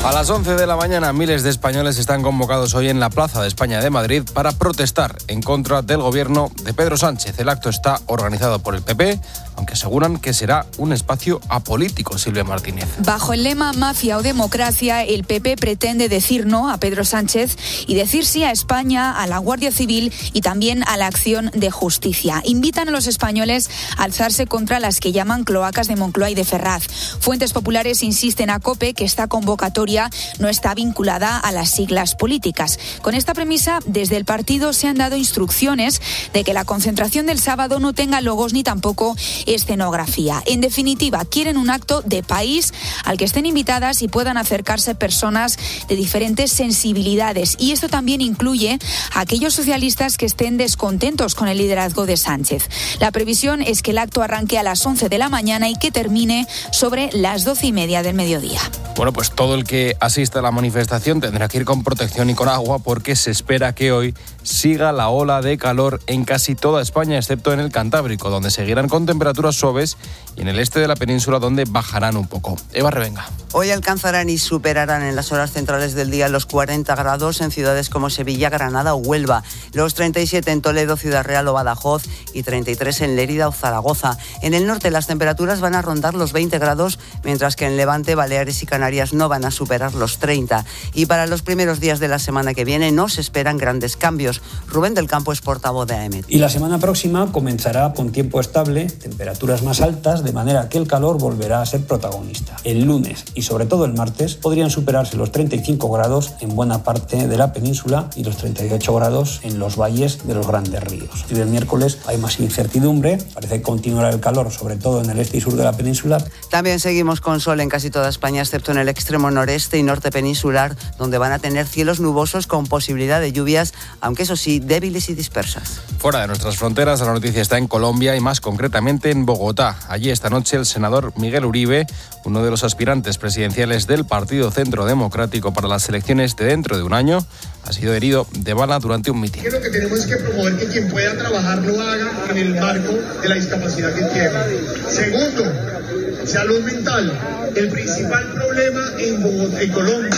A las 11 de la mañana, miles de españoles están convocados hoy en la Plaza de España de Madrid para protestar en contra del gobierno de Pedro Sánchez. El acto está organizado por el PP, aunque aseguran que será un espacio apolítico, Silvia Martínez. Bajo el lema Mafia o Democracia, el PP pretende decir no a Pedro Sánchez y decir sí a España, a la Guardia Civil y también a la acción de justicia. Invitan a los españoles a alzarse contra las que llaman cloacas de Moncloa y de Ferraz. Fuentes populares insisten a COPE que esta convocatoria no está vinculada a las siglas políticas. Con esta premisa, desde el partido se han dado instrucciones de que la concentración del sábado no tenga logos ni tampoco escenografía. En definitiva, quieren un acto de país al que estén invitadas y puedan acercarse personas de diferentes sensibilidades. Y esto también incluye a aquellos socialistas que estén descontentos con el liderazgo de Sánchez. La previsión es que el acto arranque a las 11 de la mañana y que termine sobre las 12:30 del mediodía. Bueno, pues todo el que asista a la manifestación tendrá que ir con protección y con agua porque se espera que hoy siga la ola de calor en casi toda España, excepto en el Cantábrico, donde seguirán con temperaturas suaves, y en el este de la península, donde bajarán un poco. Eva Revenga. Hoy alcanzarán y superarán en las horas centrales del día los 40 grados en ciudades como Sevilla, Granada o Huelva, los 37 en Toledo, Ciudad Real o Badajoz y 33 en Lérida o Zaragoza. En el norte las temperaturas van a rondar los 20 grados, mientras que en Levante, Baleares y Canarias no van a superar los 30. Y para los primeros días de la semana que viene no se esperan grandes cambios. Rubén del Campo es portavoz de AEMET. Y la semana próxima comenzará con tiempo estable, temperaturas más altas, de manera que el calor volverá a ser protagonista. El lunes y sobre todo el martes podrían superarse los 35 grados en buena parte de la península y los 38 grados en los valles de los grandes ríos. Y el miércoles hay más incertidumbre, parece que continuará el calor, sobre todo en el este y sur de la península. También seguimos con sol en casi toda España, excepto en el extremo noreste y norte peninsular, donde van a tener cielos nubosos con posibilidad de lluvias, aunque eso sí, débiles y dispersas. Fuera de nuestras fronteras, la noticia está en Colombia y más concretamente en Bogotá. Allí esta noche el senador Miguel Uribe, uno de los aspirantes presidenciales del Partido Centro Democrático para las elecciones de dentro de un año, ha sido herido de bala durante un mitin. Lo que tenemos es que promover que quien pueda trabajar lo haga en el marco de la discapacidad que tiene. Segundo, salud mental. El principal problema en Bogotá, en Colombia.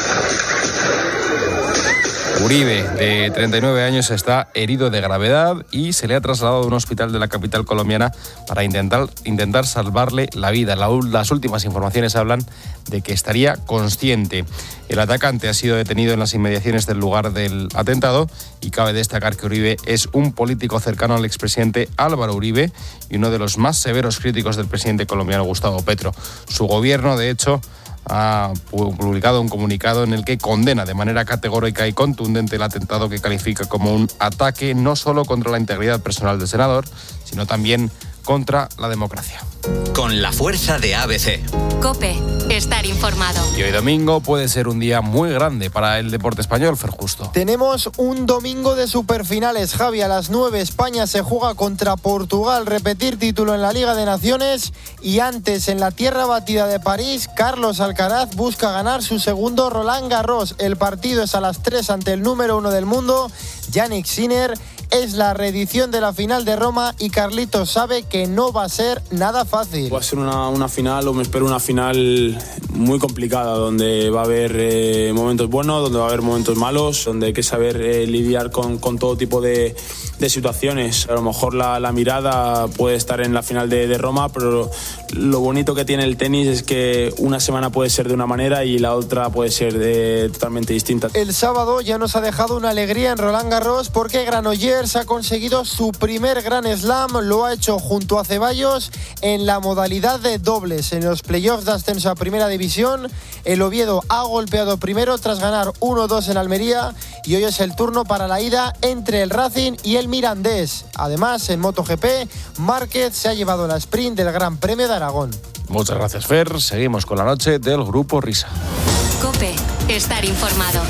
Uribe, de 39 años, está herido de gravedad y se le ha trasladado a un hospital de la capital colombiana para intentar salvarle la vida. Las últimas informaciones hablan de que estaría consciente. El atacante ha sido detenido en las inmediaciones del lugar del atentado y cabe destacar que Uribe es un político cercano al expresidente Álvaro Uribe y uno de los más severos críticos del presidente colombiano Gustavo Petro. Su gobierno, de hecho, ha publicado un comunicado en el que condena de manera categórica y contundente el atentado, que califica como un ataque no solo contra la integridad personal del senador, sino también contra la democracia. Con la fuerza de ABC. COPE, estar informado. Y hoy domingo puede ser un día muy grande para el deporte español, Fer Justo. Tenemos un domingo de superfinales, Javi. A las 9 España se juega contra Portugal, repetir título en la Liga de Naciones, y antes, en la tierra batida de París, Carlos Alcaraz busca ganar su segundo Roland Garros. El partido es a las 3 ante el número 1 del mundo, Jannik Sinner. Es la reedición de la final de Roma y Carlitos sabe que no va a ser nada fácil. Va a ser una final, o me espero una final muy complicada, donde va a haber momentos buenos, donde va a haber momentos malos, donde hay que saber lidiar con todo tipo de situaciones. A lo mejor la mirada puede estar en la final de Roma, pero lo bonito que tiene el tenis es que una semana puede ser de una manera y la otra puede ser totalmente distinta. El sábado ya nos ha dejado una alegría en Roland Garros porque Granollers ha conseguido su primer Grand Slam. Lo ha hecho junto a Ceballos en la modalidad de dobles. En los playoffs de ascenso a Primera División, el Oviedo ha golpeado primero tras ganar 1-2 en Almería, y hoy es el turno para la ida entre el Racing y el Mirandés. Además, en MotoGP, Márquez se ha llevado la sprint del Gran Premio de Aragón. Muchas gracias, Fer. Seguimos con la noche del Grupo Risa. COPE, estar informado.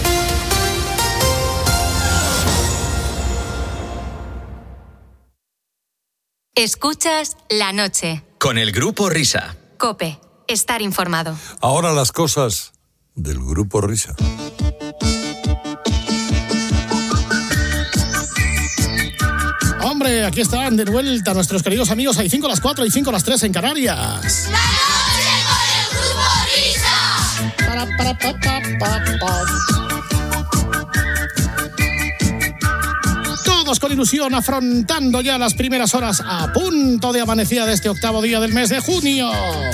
Escuchas La Noche. Con el Grupo Risa. COPE, estar informado. Ahora las cosas del Grupo Risa. Hombre, aquí están de vuelta nuestros queridos amigos. Hay 5 a las 4 y 5 a las 3 en Canarias. ¡La Noche con el Grupo Risa! Todos con ilusión afrontando ya las primeras horas a punto de amanecida de este octavo día del mes de junio.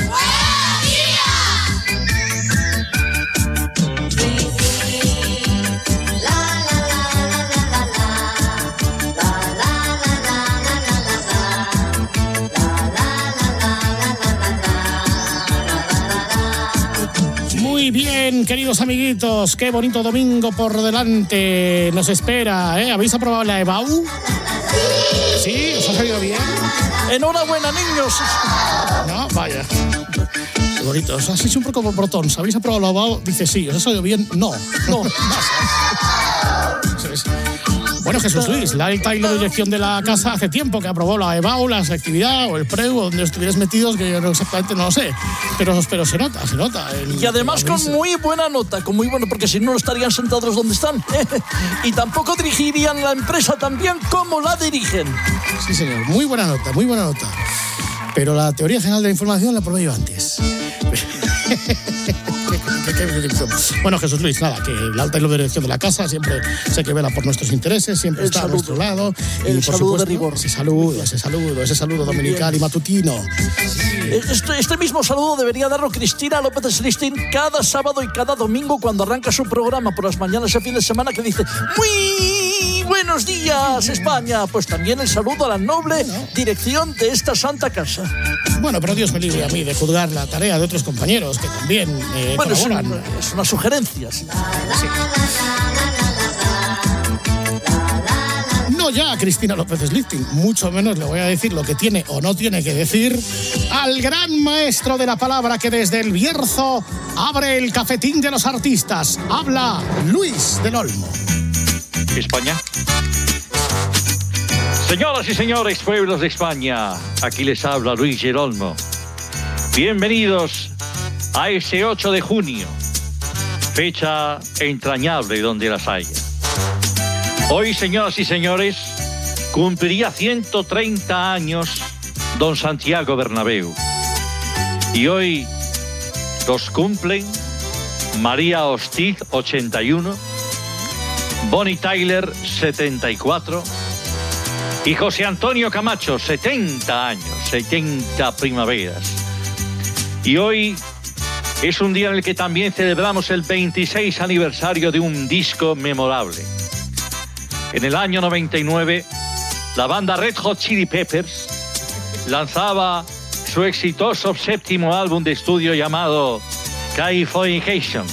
Muy bien, queridos amiguitos, qué bonito domingo por delante nos espera, ¿eh? ¿Habéis aprobado la EBAU? ¿Sí? ¿Os ha salido bien? ¡Enhorabuena, niños! No, vaya. Qué bonito, os has hecho un poco por brotón. ¿Habéis aprobado la EBAU? Dice sí. ¿Os ha salido bien? No. Bueno, Jesús Luis, la alta y la dirección de la casa hace tiempo que aprobó la EBAU, la selectividad o el PREU, donde estuvierais metidos, que yo exactamente no lo sé. Pero se nota. Y además con muy buena nota, porque si no, no estarían sentados donde están. Y tampoco dirigirían la empresa tan bien como la dirigen. Sí, señor, muy buena nota. Pero la teoría general de la información la probé yo antes. Bueno, Jesús Luis, nada, que la alta y la dirección de la casa siempre sé que vela por nuestros intereses, siempre está a nuestro lado. El y por saludo supuesto, de rigor. Ese saludo dominical y matutino. Este mismo saludo debería darlo Cristina López Slistin cada sábado y cada domingo cuando arranca su programa por las mañanas el fin de semana, que dice: ¡muy buenos días, España! Pues también el saludo a la noble dirección de esta santa casa. Bueno, pero Dios me libre a mí de juzgar la tarea de otros compañeros que también colaboran. Es unas sugerencias. Sí. No ya a Cristina López Slistin, mucho menos le voy a decir lo que tiene o no tiene que decir al gran maestro de la palabra que desde el Bierzo abre el cafetín de los artistas. Habla Luis del Olmo. España. Señoras y señores, pueblos de España, aquí les habla Luis del Olmo. Bienvenidos a ese 8 de junio, fecha entrañable donde las haya. Hoy, señoras y señores, cumpliría 130 años don Santiago Bernabéu. Y hoy los cumplen María Hostiz, 81, Bonnie Tyler, 74, y José Antonio Camacho, 70 años, 70 primaveras. Y hoy es un día en el que también celebramos el 26 aniversario de un disco memorable. En el año 99, la banda Red Hot Chili Peppers lanzaba su exitoso séptimo álbum de estudio llamado Californication.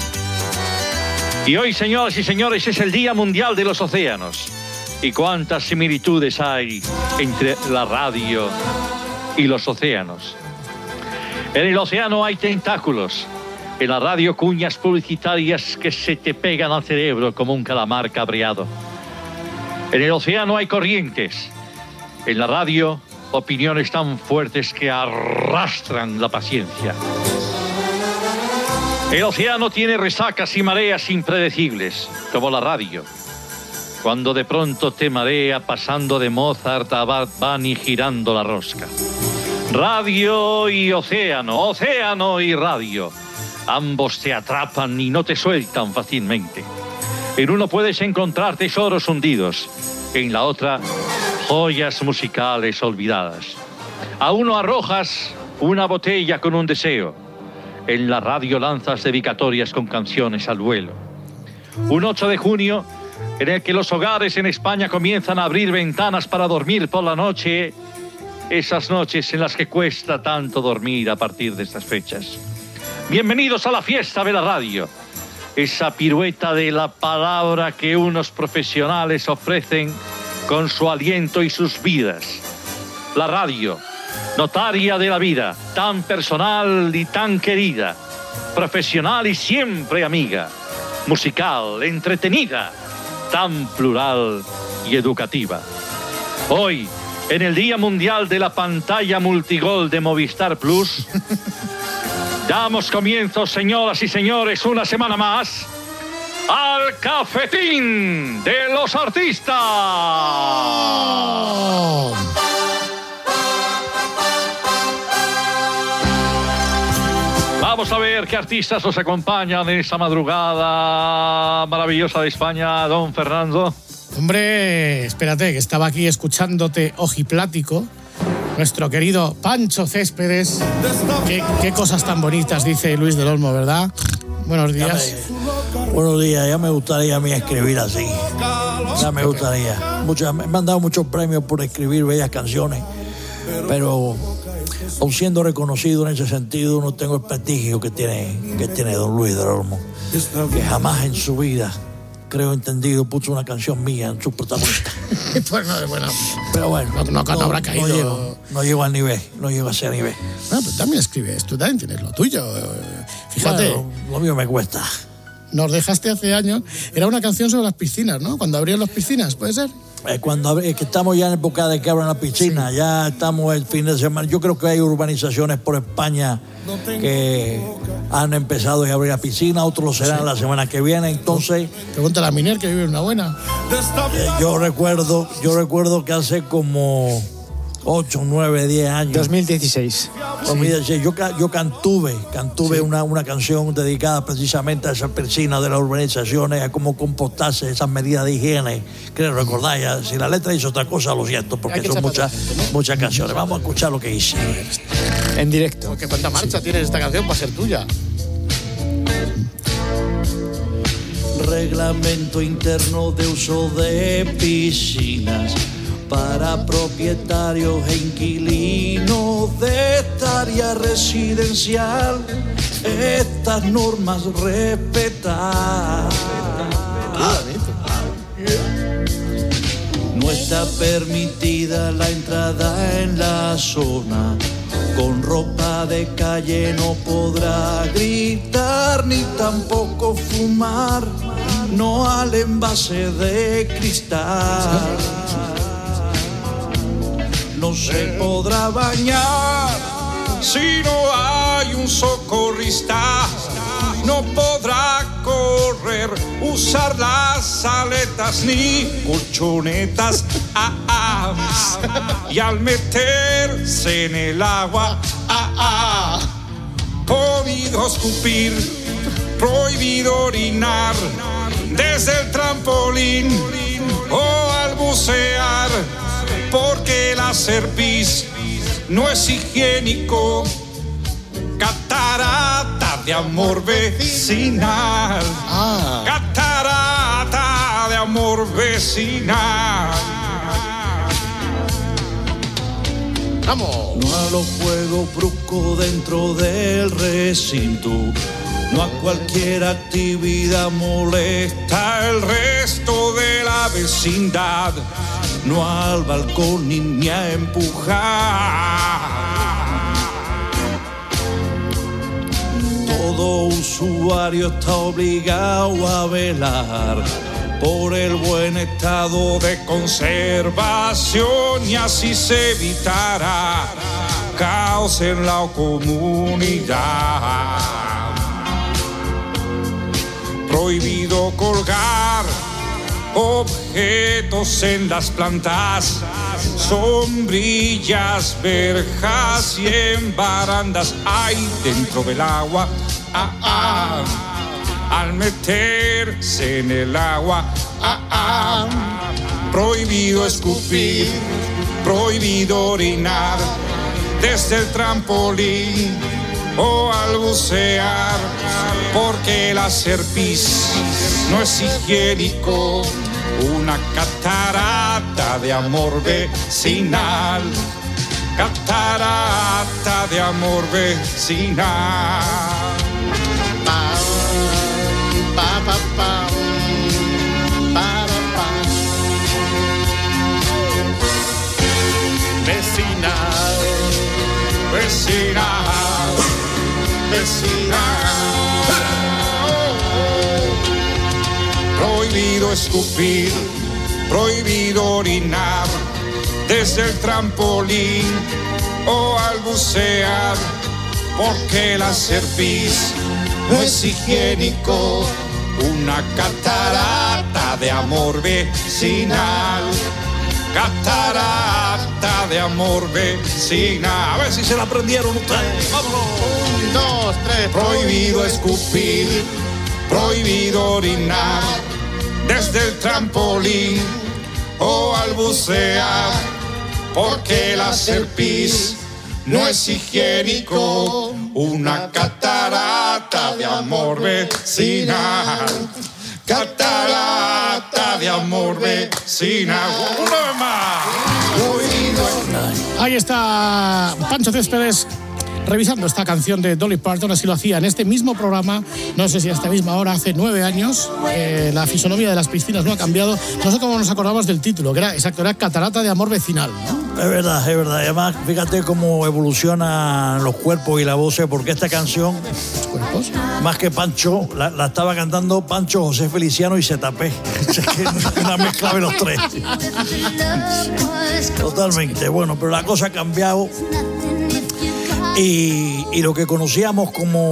Y hoy, señoras y señores, es el Día Mundial de los Océanos. ¿Y cuántas similitudes hay entre la radio y los océanos? En el océano hay tentáculos. En la radio, cuñas publicitarias que se te pegan al cerebro como un calamar cabreado. En el océano hay corrientes. En la radio, opiniones tan fuertes que arrastran la paciencia. El océano tiene resacas y mareas impredecibles, como la radio. Cuando de pronto te marea pasando de Mozart a Bad Bunny girando la rosca. Radio y océano, océano y radio. Ambos te atrapan y no te sueltan fácilmente. En uno puedes encontrar tesoros hundidos, en la otra, joyas musicales olvidadas. A uno arrojas una botella con un deseo. En la radio lanzas dedicatorias con canciones al vuelo. Un 8 de junio, en el que los hogares en España comienzan a abrir ventanas para dormir por la noche, esas noches en las que cuesta tanto dormir a partir de estas fechas. Bienvenidos a la fiesta de la radio, esa pirueta de la palabra que unos profesionales ofrecen con su aliento y sus vidas. La radio, notaria de la vida, tan personal y tan querida, profesional y siempre amiga, musical, entretenida, tan plural y educativa. Hoy, en el Día Mundial de la Pantalla Multigol de Movistar Plus, damos comienzo, señoras y señores, una semana más, al Cafetín de los Artistas. Vamos a ver qué artistas nos acompañan en esta madrugada maravillosa de España, don Fernando. Hombre, espérate, que estaba aquí escuchándote ojiplático. Nuestro querido Pancho Céspedes. Qué cosas tan bonitas dice Luis del Olmo, ¿verdad? Buenos días. Buenos días, ya me gustaría a mí escribir así. Ya me gustaría. Me han dado muchos premios por escribir bellas canciones, pero aun siendo reconocido en ese sentido, no tengo el prestigio que tiene don Luis del Olmo, que jamás en su vida, creo entendido, puso una canción mía en su protagonista. Pues no, bueno, pero bueno, no habrá caído. No llego al nivel, no llego a ese nivel. No, pero también escribes, tú también tienes lo tuyo. Fíjate. Bueno, lo mío me cuesta. Nos dejaste hace años, era una canción sobre las piscinas, ¿no? Cuando abrieron las piscinas, ¿puede ser? Que estamos ya en época de que abran la piscina, sí. Ya estamos el fin de semana. Yo creo que hay urbanizaciones por España que han empezado a abrir la piscina, otros lo serán la semana que viene. Entonces, pregúntale a Miner, que vive en una buena. Yo recuerdo que hace como 8, 9, 10 años. 2016. Sí. Yo cantuve sí. una canción dedicada precisamente a esa piscina de las urbanizaciones, a cómo comportarse, esas medidas de higiene. Que recordáis, si la letra hizo otra cosa, lo siento, porque son muchas canciones. Vamos a escuchar lo que hice. En directo. ¿Qué cuánta marcha tienes esta canción para ser tuya? Reglamento interno de uso de piscinas para propietarios e inquilinos de esta área residencial. Estas normas respetar. No está permitida la entrada en la zona. Con ropa de calle no podrá gritar ni tampoco fumar. No al envase de cristal. No se podrá bañar si no hay un socorrista. No podrá correr, usar las aletas ni colchonetas. Y al meterse en el agua, prohibido escupir, prohibido orinar desde el trampolín o al bucear. Porque el hacer pis no es higiénico. Catarata de amor vecinal. Catarata de amor vecinal. ¡Vamos! No a los juegos bruscos dentro del recinto. No a cualquier actividad molesta el resto de la vecindad. No al balcón ni a empujar. Todo usuario está obligado a velar por el buen estado de conservación y así se evitará caos en la comunidad. Prohibido colgar objetos en las plantas, sombrillas, verjas y en barandas. Hay dentro del agua, al meterse en el agua, prohibido escupir, prohibido orinar desde el trampolín o al bucear, porque el hacer pis no es higiénico. Una catarata de amor vecinal. Catarata de amor vecinal. Vecinal, vecinal, vecinal. Prohibido escupir, prohibido orinar desde el trampolín o al bucear, porque el hacer pis no es higiénico. Una catarata de amor vecinal. catarata de amor vecina. A ver si se la aprendieron ustedes. ¡Vámonos! 1, 2, 3. Prohibido escupir, prohibido orinar desde el trampolín o al bucear, porque el hacer pis no es higiénico. Una catarata de amor vecina. Catarata de amor vecina. Una vez más. Ahí está Pancho Céspedes revisando esta canción de Dolly Parton. Así lo hacía en este mismo programa, no sé si a esta misma hora, hace 9 años. La fisonomía de las piscinas no ha cambiado. No sé cómo nos acordamos del título, que era Catarata de amor vecinal, ¿no? Es verdad. Además, fíjate cómo evolucionan los cuerpos y la voz, porque esta canción, ¿los cuerpos? Más que Pancho, la estaba cantando Pancho, José Feliciano y Zetapé. Es una mezcla de los tres. Totalmente. Bueno, pero la cosa ha cambiado. Y lo que conocíamos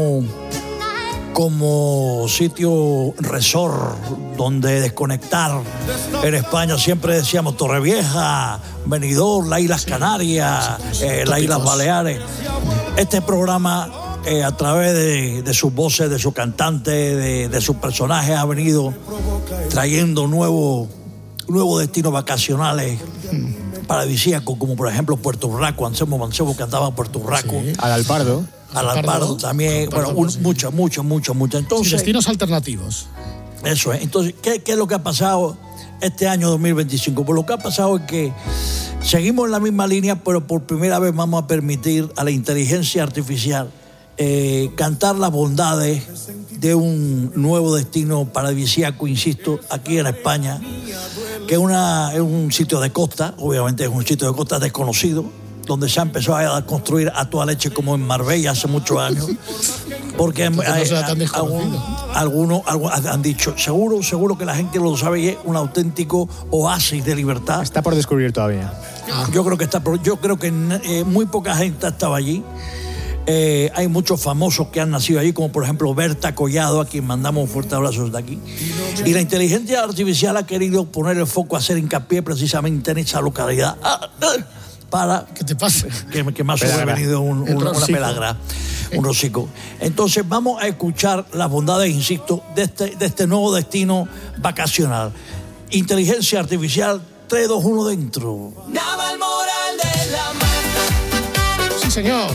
como sitio resort donde desconectar en España, siempre decíamos Torrevieja, Benidorm, las Islas Canarias, las Islas Baleares. Este programa, a través de sus voces, de sus cantantes, de sus personajes, ha venido trayendo nuevos destinos vacacionales paradisíacos, como por ejemplo Puerto Urraco. Anselmo Mancebo cantaba Puerto Urraco. Sí. Al Alpardo también. Mucho. Entonces, sí, destinos alternativos. Eso es. Entonces, ¿qué es lo que ha pasado este año 2025? Pues lo que ha pasado es que seguimos en la misma línea, pero por primera vez vamos a permitir a la inteligencia artificial cantar las bondades de un nuevo destino paradisíaco, insisto, aquí en España, que es un sitio de costa. Obviamente es un sitio de costa desconocido, donde se ha empezado a construir a toda leche, como en Marbella hace muchos años, porque algunos han dicho, seguro que la gente lo sabe, y es un auténtico oasis de libertad. Está por descubrir todavía. Yo creo que muy poca gente estaba allí. Hay muchos famosos que han nacido allí, como por ejemplo Berta Collado, a quien mandamos un fuerte abrazo desde aquí. Y la inteligencia artificial ha querido poner el foco, hacer hincapié precisamente en esa localidad. Para ¿qué te pasa? Que me ha sobrevenido una pelagra, un hocico. Entonces vamos a escuchar las bondades, insisto, de este nuevo destino vacacional. Inteligencia artificial, 3, 2, 1, dentro. Naval Moral de la Mata. Sí, señor.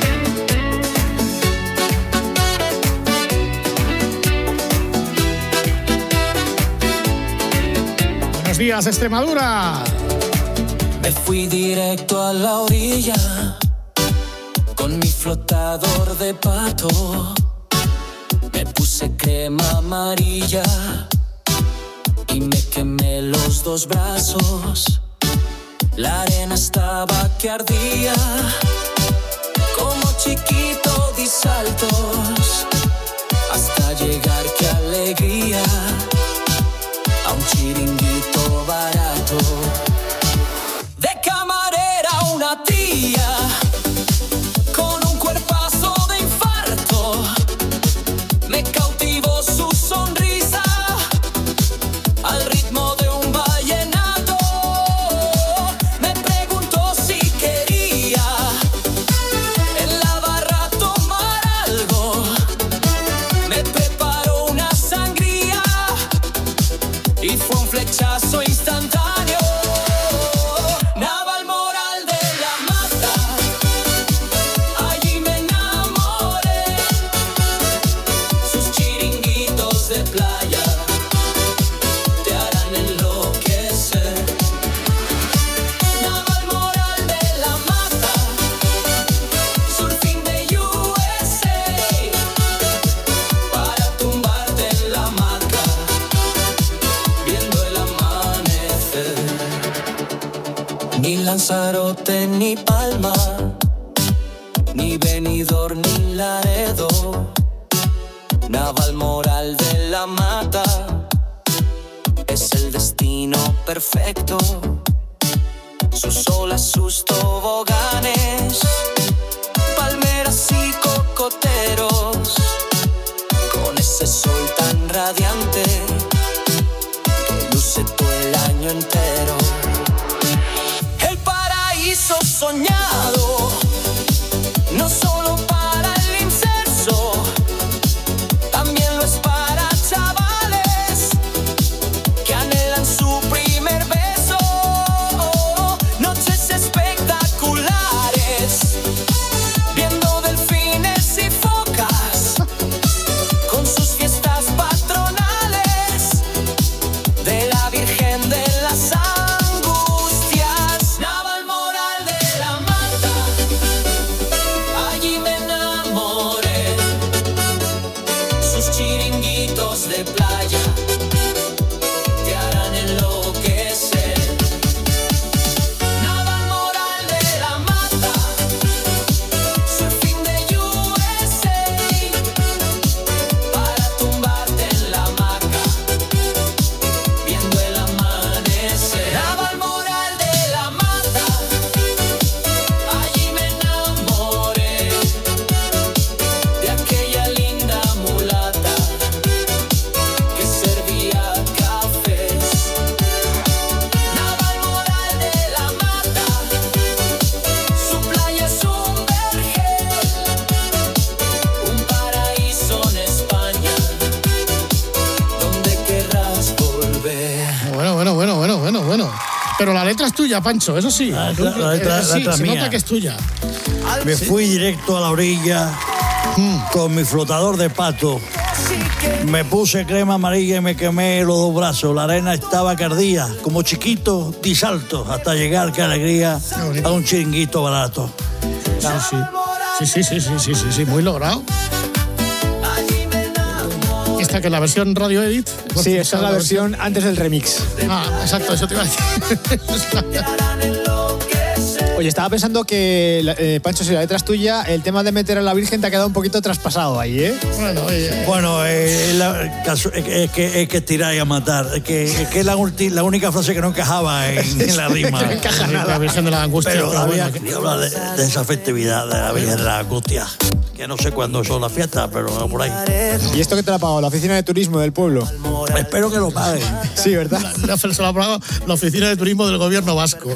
Buenos días, Extremadura. Me fui directo a la orilla con mi flotador de pato. Me puse crema amarilla y me quemé los 2 brazos. La arena estaba que ardía, como chiquito di saltos, hasta llegar, qué alegría, a un chiringuito barato. De camarera una tía, con un cuerpazo de infarto, me cautivó su sonrisa, al ritmo de un vallenato. Me preguntó si quería en la barra tomar algo, me preparó una sangría y fue un flechazo instantáneo. Ni Lanzarote, ni Palma, ni Benidorm, ni Laredo. Navalmoral de la Mata es el destino perfecto. Sus olas, sus toboganes, palmeras y cocoteros, con ese sol tan radiante que luce todo el año entero. soñado, no solo para el incenso, también lo es para chavales que anhelan su primer beso. Noches espectaculares, viendo delfines y focas, con sus fiestas patronales de la Virgen de las Angustias. Navalmoral de la Mata, allí me enamoré. Sus chiringuitos de playa te harán enloquecer. Navalmoral de la Mata, surfing de USA, para tumbarte en la hamaca, viendo el amanecer. Navalmoral de la Mata, allí me enamoré de aquella linda mulata que servía cafés. Navalmoral de la Mata, su playa es un vergel, un paraíso en España, donde querrás volver. Bueno. Pero la letra es tuya, Pancho, eso sí. La letra Sí, se mía. nota que es tuya. Me fui directo a la orilla con mi flotador de pato. Me puse crema amarilla y me quemé los dos brazos. La arena estaba que ardía, como chiquito, di salto, hasta llegar, qué alegría, a un chiringuito barato. Sí, muy logrado. Esta que es la versión radio edit. Sí, esa es la versión antes del remix. Ah, exacto, eso te iba a decir. Oye, estaba pensando que, Pancho, si la letra es tuya, el tema de meter a la Virgen te ha quedado un poquito traspasado ahí, ¿eh? Bueno, Es que tirar y a matar. Es que es la única frase que no encajaba en la rima. No encaja nada. La Virgen de la Angustia. Pero había bueno, que hablar de esa festividad de la Virgen de la Angustia. Que no sé cuándo son las fiestas, pero por ahí. ¿Y esto qué te lo ha pagado? ¿La oficina de turismo del pueblo? Espero que lo paguen. Sí, ¿verdad? Se lo ha pagado la oficina de turismo del gobierno vasco.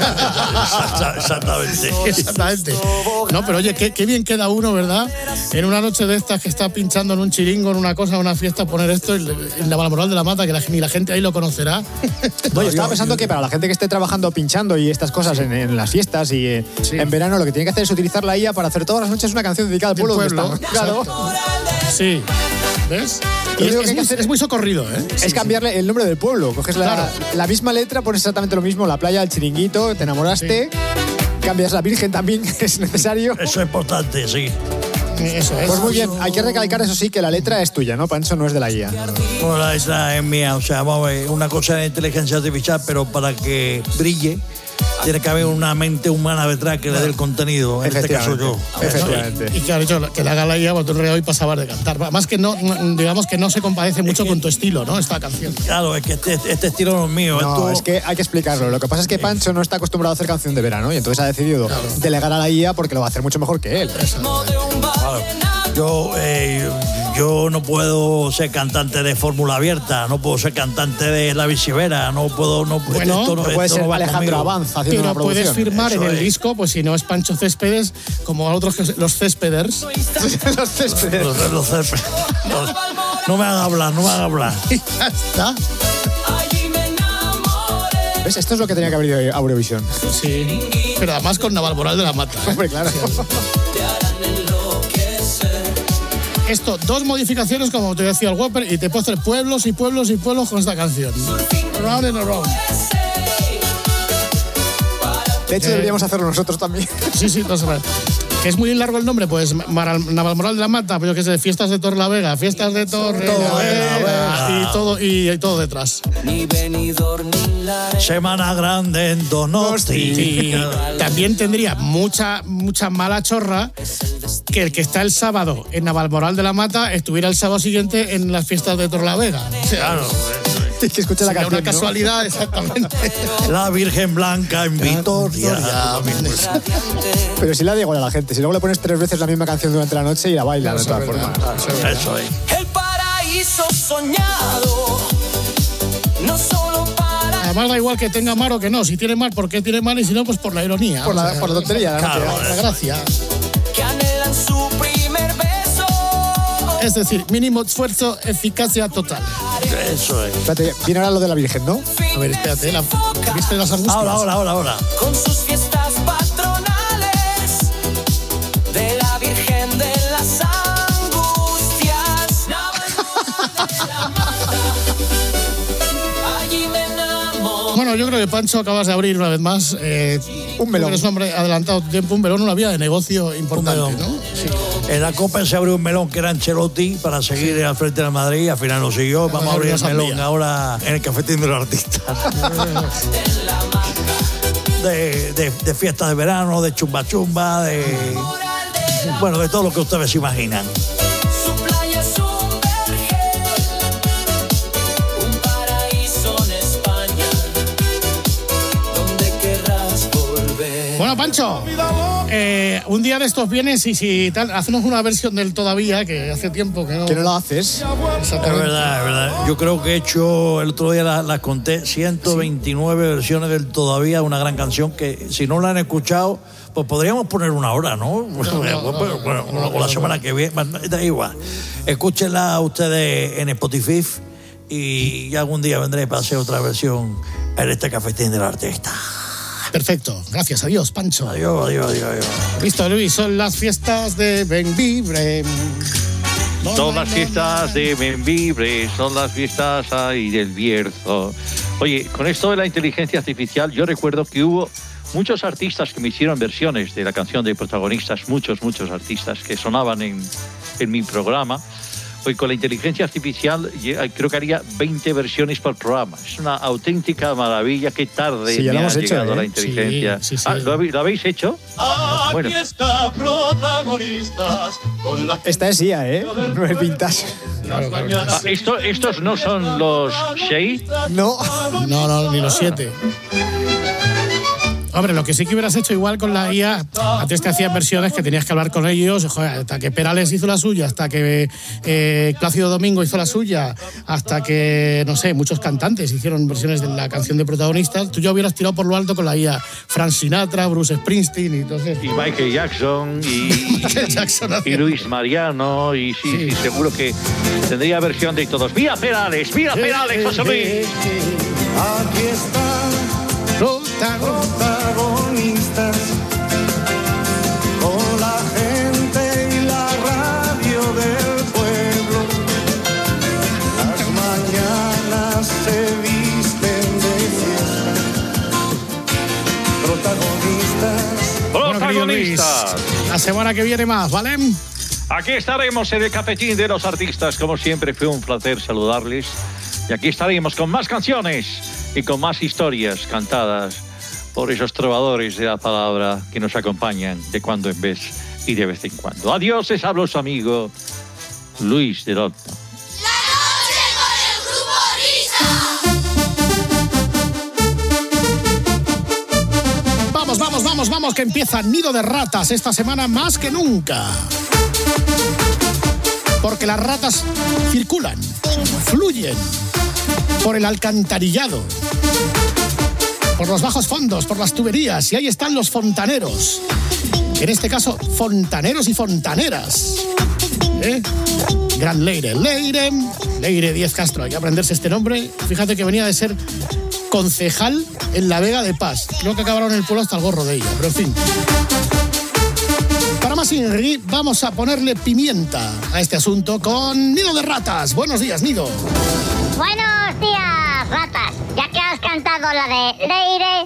Exactamente. No, pero oye, qué bien queda uno, ¿verdad? En una noche de estas que está pinchando en un chiringo, en una cosa, en una fiesta, poner esto en Navalmoral de la Mata, que ni la gente ahí lo conocerá. No, yo estaba pensando que para la gente que esté trabajando pinchando y estas cosas en las fiestas y en verano, lo que tiene que hacer es utilizar la IA para hacer todas las noches una canción dedicada al pueblo donde estamos. Claro. Sí. ¿Ves? Y es muy socorrido, ¿eh? Es cambiarle el nombre del pueblo. Coges la misma letra, pones exactamente lo mismo, la playa, el chiringuito, te enamoraste, cambias la Virgen también, es necesario. Eso es importante, sí. Eso es. Pues muy bien, hay que recalcar eso sí, que la letra es tuya, ¿no, Pancho? No es de la guía. Bueno, la letra es mía, o sea, vamos a ver, una cosa de inteligencia artificial, pero para que brille, tiene que haber una mente humana detrás que le dé el contenido. En este caso yo. Efectivamente. Y que ha dicho que la haga la IA, pues tú hoy pasabas de cantar. Más que no, digamos que no se compadece mucho con tu estilo, ¿no? Esta canción. Claro, es que este estilo no es mío. No, es que hay que explicarlo. Lo que pasa es que Pancho no está acostumbrado a hacer canción de verano y entonces ha decidido delegar a la IA porque lo va a hacer mucho mejor que él. Claro. Yo no puedo ser cantante de Fórmula Abierta, no puedo ser cantante de La Visivera, no puedo. Bueno, no puede ser Alejandro Avanz haciendo una producción. Pero puedes firmar Eso en el es. disco, pues si no es Pancho Céspedes, como a otros los Céspeders. Los Céspedes. Los Céspedes. No me haga hablar. Ya está. ¿Ves? Esto es lo que tenía que haber ido a Eurovisión. Sí. Pero además con Navalmoral de la Mata. Hombre, claro. Esto, dos modificaciones, como te decía el Whopper, y te puedes hacer pueblos y pueblos y pueblos con esta canción. Round and around. De hecho, deberíamos hacerlo nosotros también. Sí, no sé. ¿Que es muy largo el nombre? Pues Navalmoral de la Mata, pues yo qué sé, fiestas de Torlavega, fiestas de Torlavega y todo detrás. Ni Benidorm ni la Semana Grande en Donosti. Y también tendría mucha mala chorra que el que está el sábado en Navalmoral de la Mata estuviera el sábado siguiente en las fiestas de Torlavega. Claro. Es que escucha la canción, una casualidad, ¿no? Exactamente. La Virgen Blanca en Vitoria. Pero si la da igual a la gente, si luego le pones 3 veces la misma canción durante la noche y la baila de todas formas. Eso es. El paraíso soñado, no solo para Además da igual que tenga mar o que no. Si tiene mar, ¿por qué tiene mar? Y si no, pues por la ironía. Por la tontería. La gracia. Que anhelan su primer beso. Es decir, mínimo esfuerzo, eficacia total. Eso es. Espérate, viene ahora lo de la Virgen, ¿no? A ver, espérate, ¿viste las angustias? Ahora. Con sus fiestas patronales de la Virgen de las Angustias. Allí me enamoré. Bueno, yo creo que Pancho acabas de abrir una vez más un melón. Eres un hombre adelantado tiempo, un melón, una vía de negocio importante, ¿no? Sí. En la Copa se abrió un melón que era Ancelotti para seguir al frente del Madrid y al final lo siguió. Vamos a abrir el melón ahora en el cafetín de los artistas. de fiestas de verano, de chumba chumba, de todo lo que ustedes se imaginan. Su playa es un vergel, un paraíso en España, donde querrás volver. Bueno, Pancho, un día de estos vienes y si tal, hacemos una versión del Todavía, que hace tiempo que no lo haces. Es verdad. Yo creo que he hecho, el otro día las conté, 129 versiones del Todavía, una gran canción que si no la han escuchado, pues podríamos poner una hora, ¿no? O la semana que viene, da igual. Escúchenla ustedes en Spotify y algún día vendré para hacer otra versión en este cafetín del artista. Perfecto, gracias, adiós, Pancho. Adiós. Listo, Luis, son las fiestas de Benvibre. Son las fiestas de Benvibre, son las fiestas ahí del Bierzo. Oye, con esto de la inteligencia artificial, yo recuerdo que hubo muchos artistas que me hicieron versiones de la canción de Protagonistas, muchos artistas que sonaban en mi programa. Hoy con la inteligencia artificial creo que haría 20 versiones por programa. Es una auténtica maravilla. Qué tarde me ha llegado la inteligencia. Sí. ¿Lo habéis hecho? Aquí está Protagonistas. Esta es IA, ¿eh? No es vintage. ¿Estos no son los Shea? No, ni los 7. Hombre, lo que sí que hubieras hecho igual con la IA, antes te hacían versiones que tenías que hablar con ellos, joder, hasta que Perales hizo la suya, hasta que Plácido Domingo hizo la suya, hasta que, no sé, muchos cantantes hicieron versiones de la canción de Protagonistas. Tú ya hubieras tirado por lo alto con la IA. Frank Sinatra, Bruce Springsteen y entonces... Y Michael Jackson y Luis Mariano y sí, seguro que tendría versión de todos. ¡Mira Perales, José Luis! Aquí están protagonistas, con la gente y la radio del pueblo. Las mañanas se visten de fiesta. Protagonistas. La semana que viene más, ¿vale? Aquí estaremos en el cafetín de los artistas. Como siempre, fue un placer saludarles. Y aquí estaremos con más canciones y con más historias cantadas por esos trovadores de la palabra que nos acompañan de cuando en vez y de vez en cuando. Adiós, les hablo su amigo Luis del Olmo. Vamos, que empieza Nido de Ratas esta semana más que nunca. Porque las ratas circulan, fluyen por el alcantarillado, por los bajos fondos, por las tuberías, y ahí están los fontaneros. En este caso, fontaneros y fontaneras. Gran Leire Díez Castro. Hay que aprenderse este nombre. Fíjate que venía de ser concejal en la Vega de Paz. Creo que acabaron en el pueblo hasta el gorro de ella, pero en fin. Para más Inri, vamos a ponerle pimienta a este asunto con Nido de Ratas. Buenos días, Nido. Buenos días, ratas. Ya que has cantado la de Leire,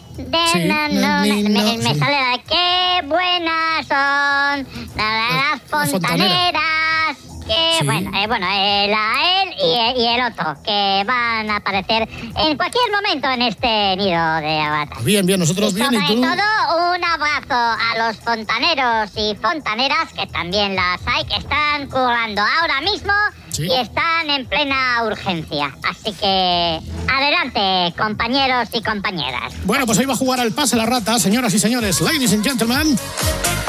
me sale la de qué buenas son las fontaneras. Que sí. Bueno, él y el otro, que van a aparecer en cualquier momento en este nido de ratas. Bien, nosotros bien. Sobre ¿Y tú? todo, un abrazo a los fontaneros y fontaneras, que también las hay, que están currando ahora mismo. ¿Sí? Y están en plena urgencia. Así que adelante, compañeros y compañeras. Bueno, pues ahí va a jugar al pase la rata, señoras y señores, ladies and gentlemen.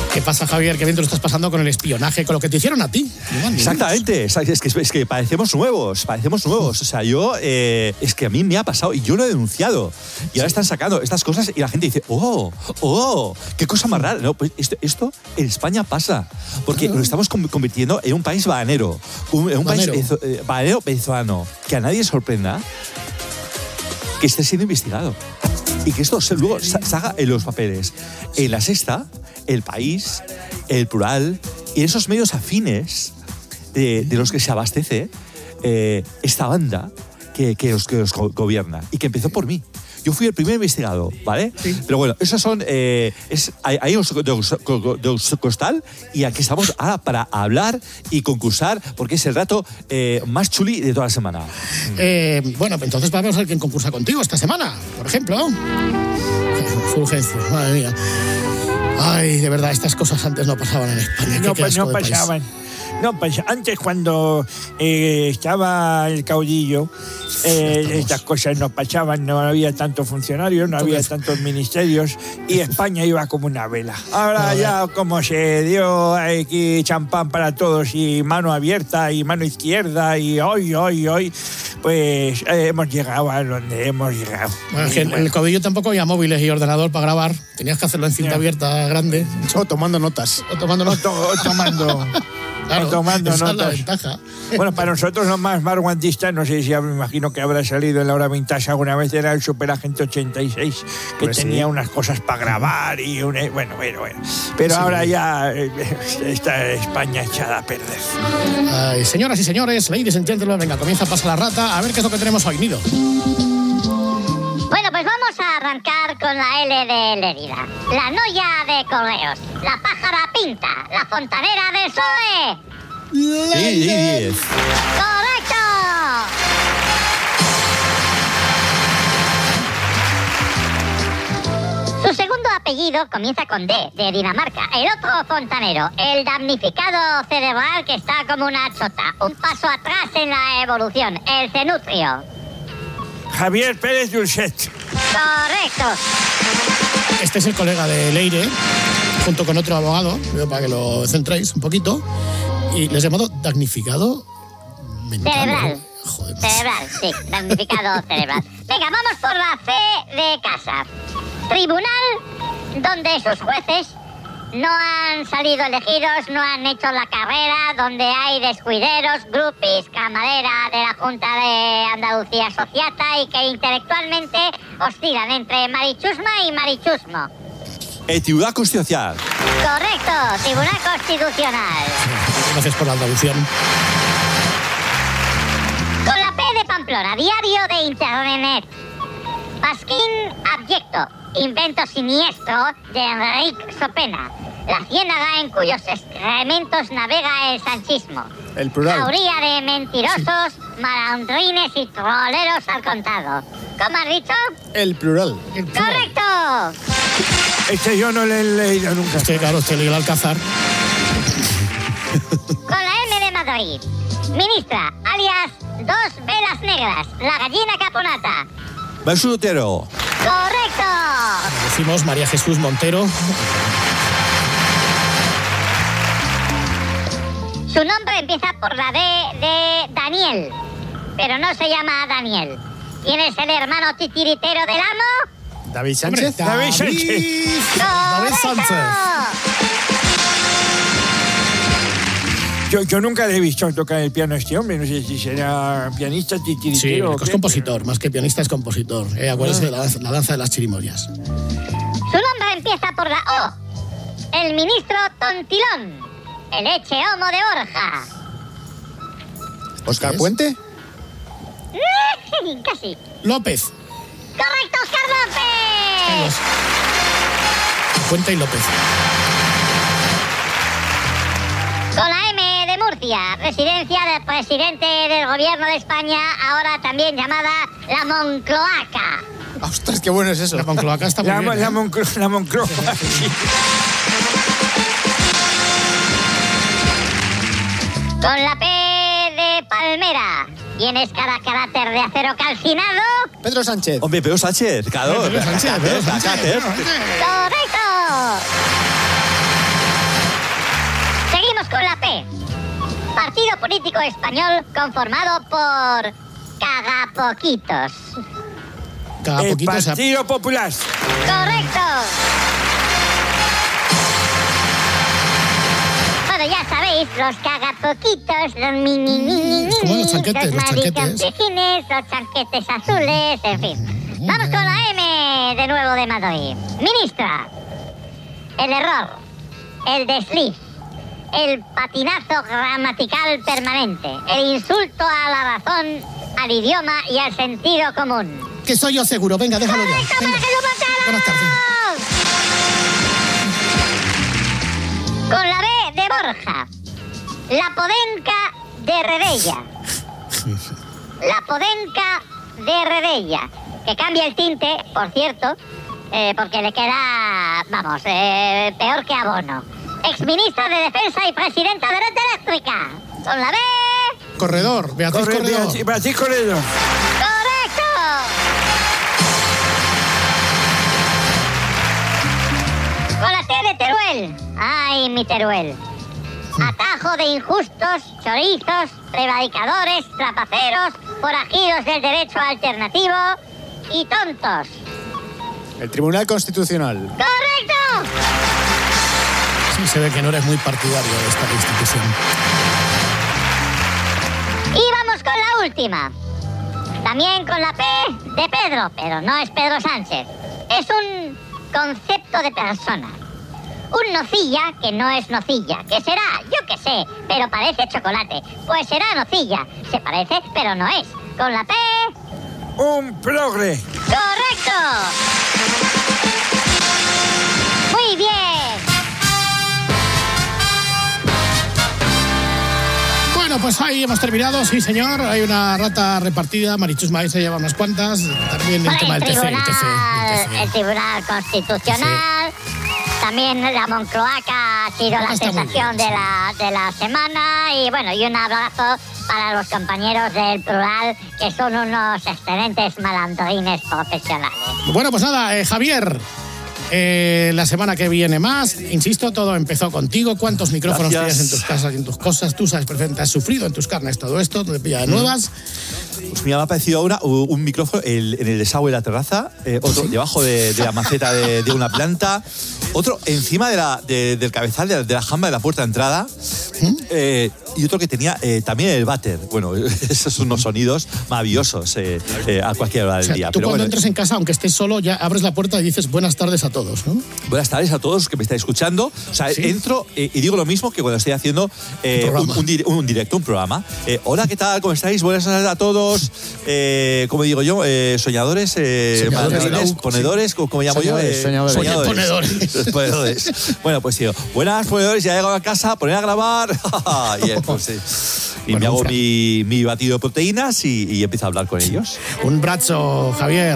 ¿Qué pasa, Javier? ¿Qué bien te lo estás pasando con el espionaje, con lo que te hicieron a ti? Exactamente. Es que parecemos nuevos. O sea, yo... es que a mí me ha pasado y yo lo he denunciado. Y ahora están sacando estas cosas y la gente dice, ¡oh! ¡Qué cosa más rara! No, pues esto en España pasa. Porque nos estamos convirtiendo en un país bananero. Un país bananero venezolano. Que a nadie sorprenda que esté siendo investigado. Y que esto luego salga en los papeles. En La Sexta, El País, El Plural, y esos medios afines de los que se abastece esta banda que os gobierna y que empezó por mí. Yo fui el primer investigado, ¿vale? Sí. Pero bueno, esos son... ahí os costal y aquí estamos ahora para hablar y concursar porque es el rato más chuli de toda la semana. Bueno, entonces vamos a ver quién concursa contigo esta semana, por ejemplo. Fulgencio, madre mía. Ay, de verdad, estas cosas antes no pasaban en España. No pasaban. No, pues antes cuando estaba el caudillo, estas cosas no pasaban, no había tantos funcionarios, no había tantos ministerios y España iba como una vela. Ahora ya como se dio aquí champán para todos y mano abierta y mano izquierda y hoy, pues hemos llegado a donde hemos llegado. Bueno, en el caudillo tampoco había móviles y ordenador para grabar, tenías que hacerlo en cinta abierta grande. O tomando notas. Claro, tomando esa notas. es la ventaja. Bueno, para nosotros los más vanguardistas, no sé si me imagino que habrá salido en la hora vintage alguna vez, era el Superagente 86, que pues tenía unas cosas para grabar y bueno. Pero sí, ahora ya está España echada a perder. Ay, señoras y señores, ladies and gentlemen, venga, comienza a pasar la rata, a ver qué es lo que tenemos hoy, Nido. Bueno, pues vamos a arrancar con la L de Lérida. La Noya de Correos, la Pájara Pinta, la Fontanera del PSOE. Sí. ¡Correcto! Su segundo apellido comienza con D, de Dinamarca. El otro fontanero, el damnificado cerebral que está como una chota. Un paso atrás en la evolución, el cenutrio. Javier Pérez Dulcet. Correcto. Este es el colega de Leire, junto con otro abogado, para que lo centréis un poquito, y les he llamado damnificado mental. Cerebral. Joder. Cerebral, sí, damnificado cerebral. Venga, vamos por la C de casa. Tribunal donde sus jueces no han salido elegidos, no han hecho la carrera, donde hay descuideros, grupis, camarera de la Junta de Andalucía Sociata y que intelectualmente oscilan entre marichusma y marichusmo. El Tribunal Constitucional. Correcto, Tribunal Constitucional. Gracias por la traducción. Con la P de Pamplona, diario de Internet. Pasquín abyecto, invento siniestro de Enrique Sopena. La ciénaga en cuyos excrementos navega el sanchismo. El plural. Jauría de mentirosos, malandrines y troleros al contado. ¿Cómo has dicho? El plural. ¡Correcto! Este yo no le he leído nunca. Claro, usted leí el Alcázar. Con la M de Madrid. Ministra, alias Dos Velas Negras, la gallina caponata. Jesús Montero. ¡Correcto! Decimos María Jesús Montero. Su nombre empieza por la D de Daniel, pero no se llama Daniel. ¿Quién es el hermano titiritero del amo? David Sánchez. David Sánchez. Yo nunca le he visto tocar el piano a este hombre, no sé si será pianista, titiritero. Sí, es compositor, más que pianista es compositor. Acuérdese de la danza de las chirimorias. Su nombre empieza por la O. El ministro Tontilón, el Eche Homo de Borja. ¿Óscar Puente? Casi. López. ¡Correcto, Óscar López! Puente y López. Con la M de Murcia, residencia del presidente del gobierno de España, ahora también llamada la Moncloaca. ¡Ostras, qué bueno es eso! La Moncloaca está muy bien. La Moncloa. Con la P de Palmera, ¿tienes carácter de acero calcinado? Pedro Sánchez. Hombre, Pedro Sánchez, claro. Pedro Sánchez. ¡Correcto! con la P. Partido político español conformado por cagapoquitos. El Partido Popular. ¡Correcto! Bueno, ya sabéis, los cagapoquitos, los como los chanquetes, los chanquetes azules, en fin. Vamos con la M de nuevo de Madrid. Ministra, el error, el desliz, el patinazo gramatical permanente, el insulto a la razón, al idioma y al sentido común. Que soy yo seguro, venga, déjalo ya. ¡Correcto, para que lo matara! Buenas tardes. Con la B de Borja, la podenca de Rebella. La podenca de Rebella. Que cambia el tinte, por cierto, porque le queda, vamos, peor que abono. Exministra de Defensa y presidenta de Red Eléctrica. Con la B... Corredor, Beatriz Corredor. Beatriz Corredor. ¡Correcto! Con la T de Teruel. ¡Ay, mi Teruel! Atajo de injustos, chorizos, prevaricadores, trapaceros, forajidos del derecho alternativo y tontos. El Tribunal Constitucional. ¡Correcto! Sí, se ve que no eres muy partidario de esta institución. Y vamos con la última. También con la P de Pedro, pero no es Pedro Sánchez. Es un concepto de persona. Un nocilla que no es nocilla. ¿Qué será? Yo qué sé, pero parece chocolate. Pues será nocilla. Se parece, pero no es. Con la P... Un progre. ¡Correcto! Muy bien. Bueno, pues ahí hemos terminado, sí señor. Hay una rata repartida, Marichus Maíz se lleva unas cuantas. También el tema del TC. El Tribunal Constitucional. También la Moncloaca ha sido la sensación de la semana. Y bueno, y un abrazo para los compañeros del Plural, que son unos excelentes malandrines profesionales. Bueno, pues nada, Javier, la semana que viene más. Insisto, todo empezó contigo. ¿Cuántos micrófonos tienes en tus casas y en tus cosas? Tú sabes perfectamente, has sufrido en tus carnes todo esto, te pilla de nuevas. Pues me ha aparecido ahora un micrófono en el desagüe de la terraza, otro debajo de la maceta de una planta, otro encima del cabezal de la jamba de la puerta de entrada, y otro que tenía también el váter. Bueno, esos son unos sonidos maravillosos a cualquier hora del día. Tú cuando entres en casa, aunque estés solo, ya abres la puerta y dices buenas tardes a todos, ¿no? Buenas tardes a todos que me estáis escuchando. O sea, entro y digo lo mismo que cuando estoy haciendo un directo, un programa. Hola, ¿qué tal? ¿Cómo estáis? Buenas tardes a todos. Como digo yo, soñadores, ponedores, ¿cómo llamo yo? Ponedores. Bueno, pues digo, buenas ponedores, ya he llegado a casa, poner a grabar. Y me hago mi batido de proteínas y empiezo a hablar con ellos. Un brazo, Javier.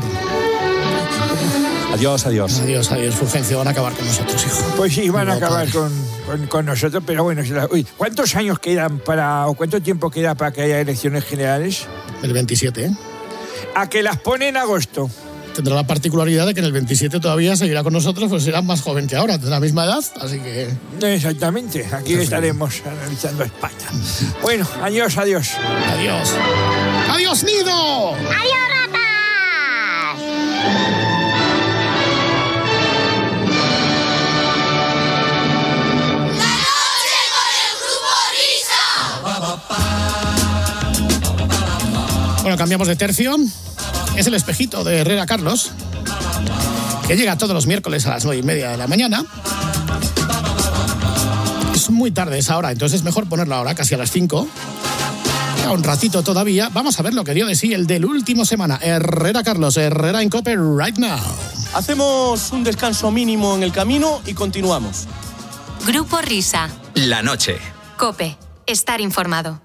Adiós. Adiós, Fulgencio, van a acabar con nosotros, hijo. Pues sí, van a acabar con nosotros, pero bueno, ¿cuántos años quedan o cuánto tiempo queda para que haya elecciones generales? El 27, ¿eh? A que las pone en agosto. Tendrá la particularidad de que en el 27 todavía seguirá con nosotros, pues será más joven que ahora, tendrá la misma edad, así que... Exactamente, aquí estaremos analizando España. Bueno, adiós. Adiós, Nido. Adiós, ratas. La noche con el Grupo Risa. Bueno, cambiamos de tercio. Es el espejito de Herrera Carlos, que llega todos los miércoles a las 9:30 de la mañana. Es muy tarde esa hora, entonces es mejor ponerlo ahora, casi a las 5. Ya un ratito todavía. Vamos a ver lo que dio de sí el del último semana. Herrera Carlos, Herrera en COPE right now. Hacemos un descanso mínimo en el camino y continuamos. Grupo Risa. La noche. COPE. Estar informado.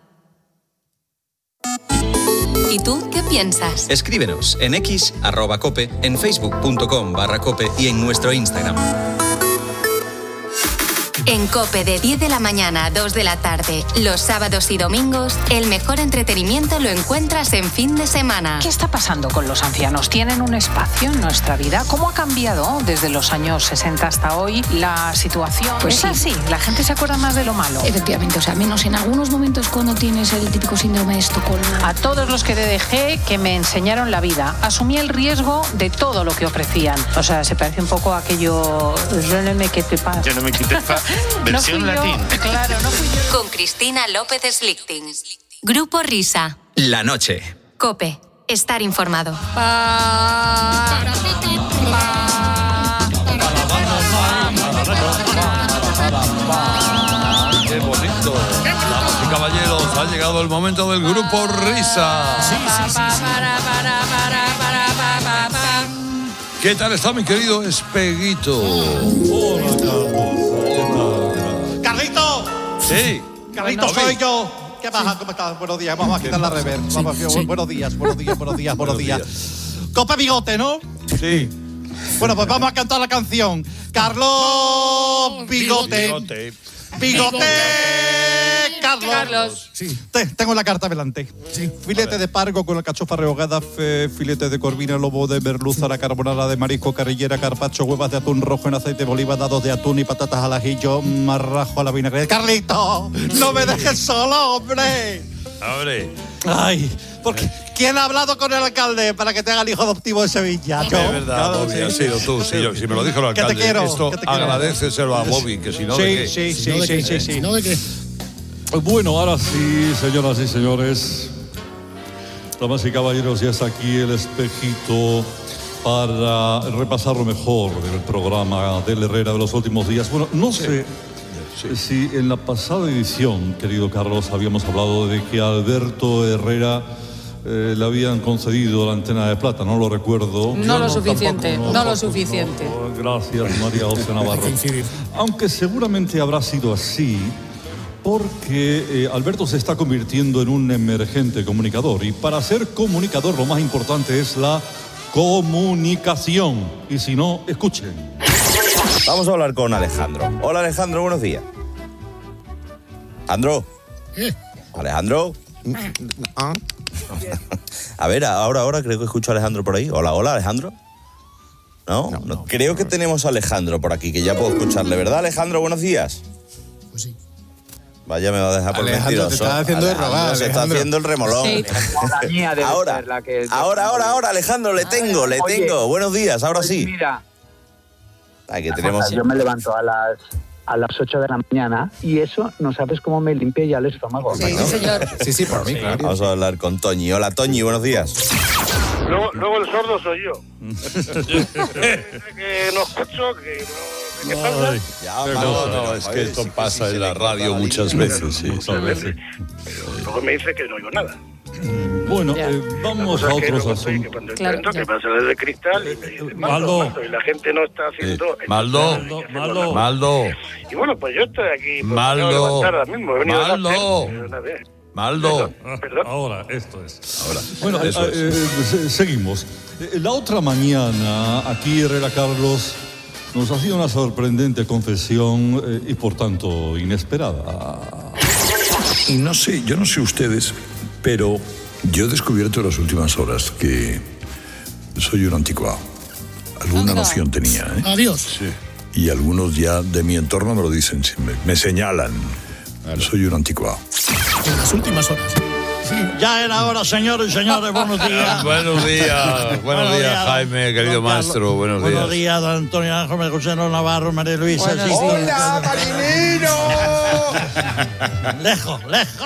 ¿Y tú qué piensas? Escríbenos en X, @cope, en facebook.com/cope y en nuestro Instagram. En COPE de 10 de la mañana a 2 de la tarde, los sábados y domingos, el mejor entretenimiento lo encuentras en fin de semana. ¿Qué está pasando con los ancianos? ¿Tienen un espacio en nuestra vida? ¿Cómo ha cambiado desde los años 60 hasta hoy la situación? Pues es así, la gente se acuerda más de lo malo. Efectivamente, o sea, menos en algunos momentos cuando tienes el típico síndrome de Estocolmo. A todos los que DDG que me enseñaron la vida, asumí el riesgo de todo lo que ofrecían. O sea, se parece un poco a aquello... Je ne me quitte pas. Je ne me quitte pas. Versión latín. Claro, no fui yo. Con Cristina López Slichting. Grupo Risa. La noche. COPE. Estar informado. ¡Qué bonito! Damas y caballeros, ha llegado el momento del Grupo Risa. ¿Qué tal está mi querido Espeguito? ¡Carlito! Sí. ¡Carlito, soy yo! ¿Qué pasa? ¿Cómo estás? Buenos días. Vamos a quitar la reverb. Buenos días. Copa Bigote, ¿no? Sí. Bueno, pues vamos a cantar la canción. Carlos Bigote. Bigote, Carlos. Sí. Tengo la carta delante. Sí. Filete de pargo con la cachofa rehogada, filete de corvina, lobo de merluza, la carbonara de marisco, carrillera, carpaccio, huevas de atún rojo en aceite de oliva, dados de atún y patatas al ajillo, marrajo a la vinagre. ¡Carlito! ¡No me dejes solo, hombre! Hombre. Ay, porque ¿quién ha hablado con el alcalde para que te haga el hijo adoptivo de Sevilla? Es verdad, Bobby, has sido tú. Si me lo dijo el alcalde, te quiero, esto que te quiero. agradeceselo a Bobby, que si no, ¿de qué? Sí. ¿No de qué? Bueno, ahora sí, señoras y señores, damas y caballeros, ya está aquí el Espejito para repasar lo mejor del programa del Herrera de los últimos días. Bueno, no sé si en la pasada edición, querido Carlos, habíamos hablado de que a Alberto Herrera le habían concedido la antena de plata, no lo recuerdo. No lo suficiente. Gracias, María José Navarro. Aunque seguramente habrá sido así, porque Alberto se está convirtiendo en un emergente comunicador. Y para ser comunicador lo más importante es la comunicación. Y si no, escuchen. Vamos a hablar con Alejandro. Hola, Alejandro, buenos días. ¿Alejandro? ¿Qué? ¿Alejandro? A ver, ahora creo que escucho a Alejandro por ahí. Hola, Alejandro. No, creo que tenemos a Alejandro por aquí, que ya puedo escucharle, ¿verdad, Alejandro? Buenos días. Pues sí. Vaya, me va a dejar por Alejandro, mentiroso. te está haciendo de rogar, se está haciendo el remolón. Sí. Ahora, Alejandro, le tengo. Buenos días, ahora sí. Mira, Que tenemos... yo me levanto a las 8 de la mañana y eso no sabes cómo me limpia ya el estómago. Sí, señor. Sí, por mí, claro. Vamos a hablar con Toñi. Hola, Toñi, buenos días. Luego el sordo soy yo. Que no escucho, que no... ¿Qué pasa? No, es que esto pasa en la radio muchas veces, sí. Luego me dice que no oigo nada. Bueno, vamos a otros asuntos. Claro, que pasa desde Cristal y me dice Maldo, y la gente no está haciendo... Maldo. Y bueno, pues yo estoy aquí. Maldo. Perdón. Ahora, esto es. Bueno, seguimos. La otra mañana, aquí Herrera Carlos nos hacía una sorprendente confesión y por tanto inesperada. Y no sé, yo no sé ustedes, pero yo he descubierto en las últimas horas que soy un anticuado. Alguna noción tenía, ¿eh? Adiós. Sí. Y algunos ya de mi entorno me lo dicen, me señalan. Soy un anticuado. En las últimas horas. Ya era hora, señores y señores, buenos días. Buenos días, Jaime, querido maestro, buenos días. Buenos días, don Antonio Ángel, José Navarro, María Luisa. ¡Hola, marinero! Lejos.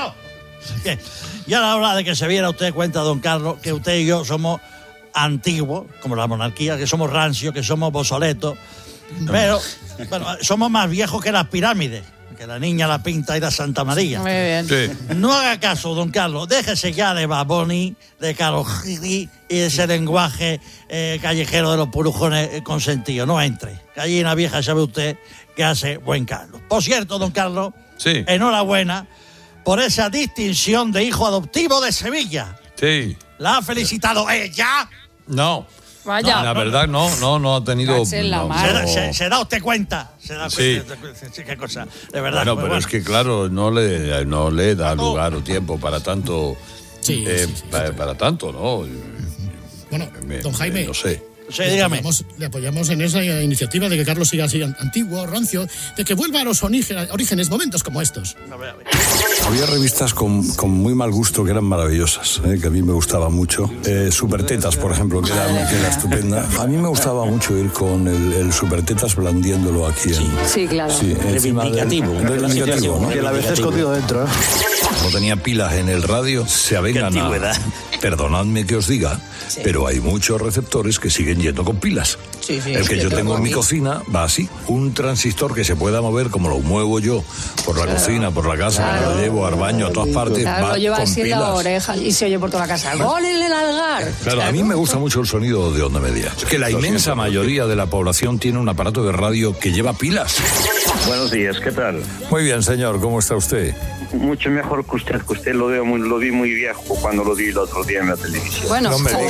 Ya era hora de que se viera usted cuenta, don Carlos, que usted y yo somos antiguos, como la monarquía, que somos rancios, que somos obsoletos, pero bueno, somos más viejos que las pirámides. Que la niña, la Pinta y la Santa María. Muy bien. Sí. No haga caso, don Carlos. Déjese ya de Baboni, de Karol G y ese lenguaje callejero de los purujones consentidos. No entre. Gallina vieja, sabe usted que hace buen Carlos. Por cierto, don Carlos, sí. Enhorabuena por esa distinción de hijo adoptivo de Sevilla. Sí. ¿La ha felicitado ella? No. Vaya. La verdad, no ha tenido. Se da usted cuenta. Sí. Qué cosa. De verdad. Bueno, pero es que, claro, no le da lugar o tiempo para tanto. Para tanto, ¿no? Bueno, don Jaime. No sé. Sí, dígame. Le apoyamos en esa iniciativa de que Carlos siga así antiguo, rancio, de que vuelva a los orígenes momentos como estos. Había revistas con muy mal gusto que eran maravillosas, que a mí me gustaba mucho. Supertetas, por ejemplo, que era estupenda. A mí me gustaba mucho ir con el Supertetas blandiéndolo aquí. Sí, claro. Sí, reivindicativo, ¿no? Que la vez escondido dentro. No tenía pilas en el radio, se avengan a... Perdonadme que os diga, pero hay muchos receptores que siguen yendo con pilas. El que yo tengo en mi cocina va así. Un transistor que se pueda mover como lo muevo yo por la cocina, por la casa, que lo llevo al baño, a todas partes, va lo lleva con así en pilas. la oreja y se oye por toda la casa. ¡Gol en el Algar! Claro, a mí me gusta mucho el sonido de onda media. Es que la inmensa mayoría de la población tiene un aparato de radio que lleva pilas. Buenos días, ¿qué tal? Muy bien, señor, ¿cómo está usted? Mucho mejor que usted lo vi muy viejo cuando lo vi el otro día en la televisión. Bueno,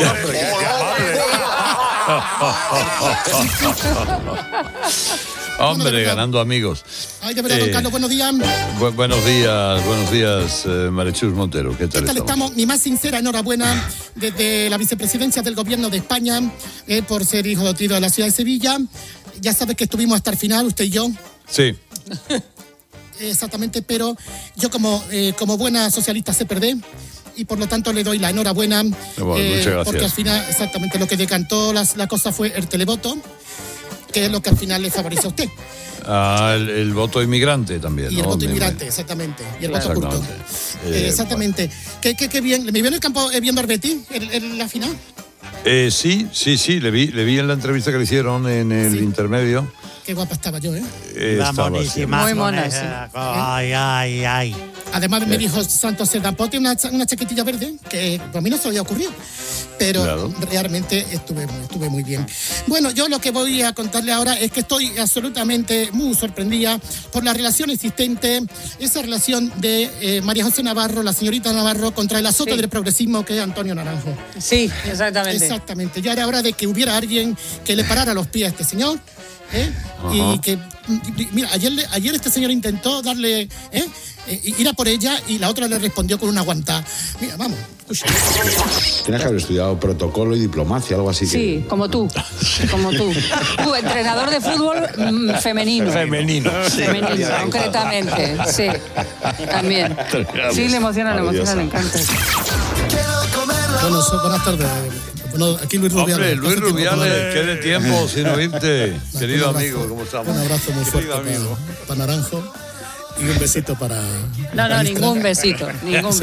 Hombre, ganando amigos. Ay, de verdad, don Carlos, buenos días. Buenos días, Marechus Montero. ¿Qué tal estamos? Mi más sincera enhorabuena desde la vicepresidencia del Gobierno de España por ser hijo adoptivo de la ciudad de Sevilla. Ya sabes que estuvimos hasta el final, usted y yo. Sí. Exactamente, pero yo como buena socialista sé perder y por lo tanto le doy la enhorabuena. Bueno, muchas gracias. Porque al final exactamente lo que decantó la cosa fue el televoto, que es lo que al final le favorece a usted. El voto inmigrante también. Y el voto inmigrante, exactamente. Y el voto curto. Exactamente. Qué bien. ¿Me vio en el campo viendo al Betis en la final? Sí, le vi en la entrevista que le hicieron en el intermedio. Qué guapa estaba yo, Monísima. Muy mona, sí. Ay. Además me dijo Santos Cerdán, ponte una chaquetilla verde, que a mí no se había ocurrido. Pero realmente estuve muy bien. Bueno, yo lo que voy a contarle ahora es que estoy absolutamente muy sorprendida por la relación existente, esa relación de María José Navarro, la señorita Navarro, contra el azote del progresismo que es Antonio Naranjo. Sí, exactamente. Exactamente. Ya era hora de que hubiera alguien que le parara los pies a este señor. Y que, mira, ayer este señor intentó darle, ir a por ella y la otra le respondió con una guantá. Mira, vamos. Tienes que haber estudiado protocolo y diplomacia, algo así. Sí, como tú. Tú, entrenador de fútbol femenino. Femenino, concretamente. Sí, también. Sí, le emociona, le encanta. Bueno, buenas tardes. Bueno, aquí Luis Rubiales. Hombre, Luis Rubiales, qué de tiempo sin oírte. Querido amigo, ¿cómo estamos? Un abrazo muy fuerte para Naranjo y un besito para... No, ningún besito. Adiós,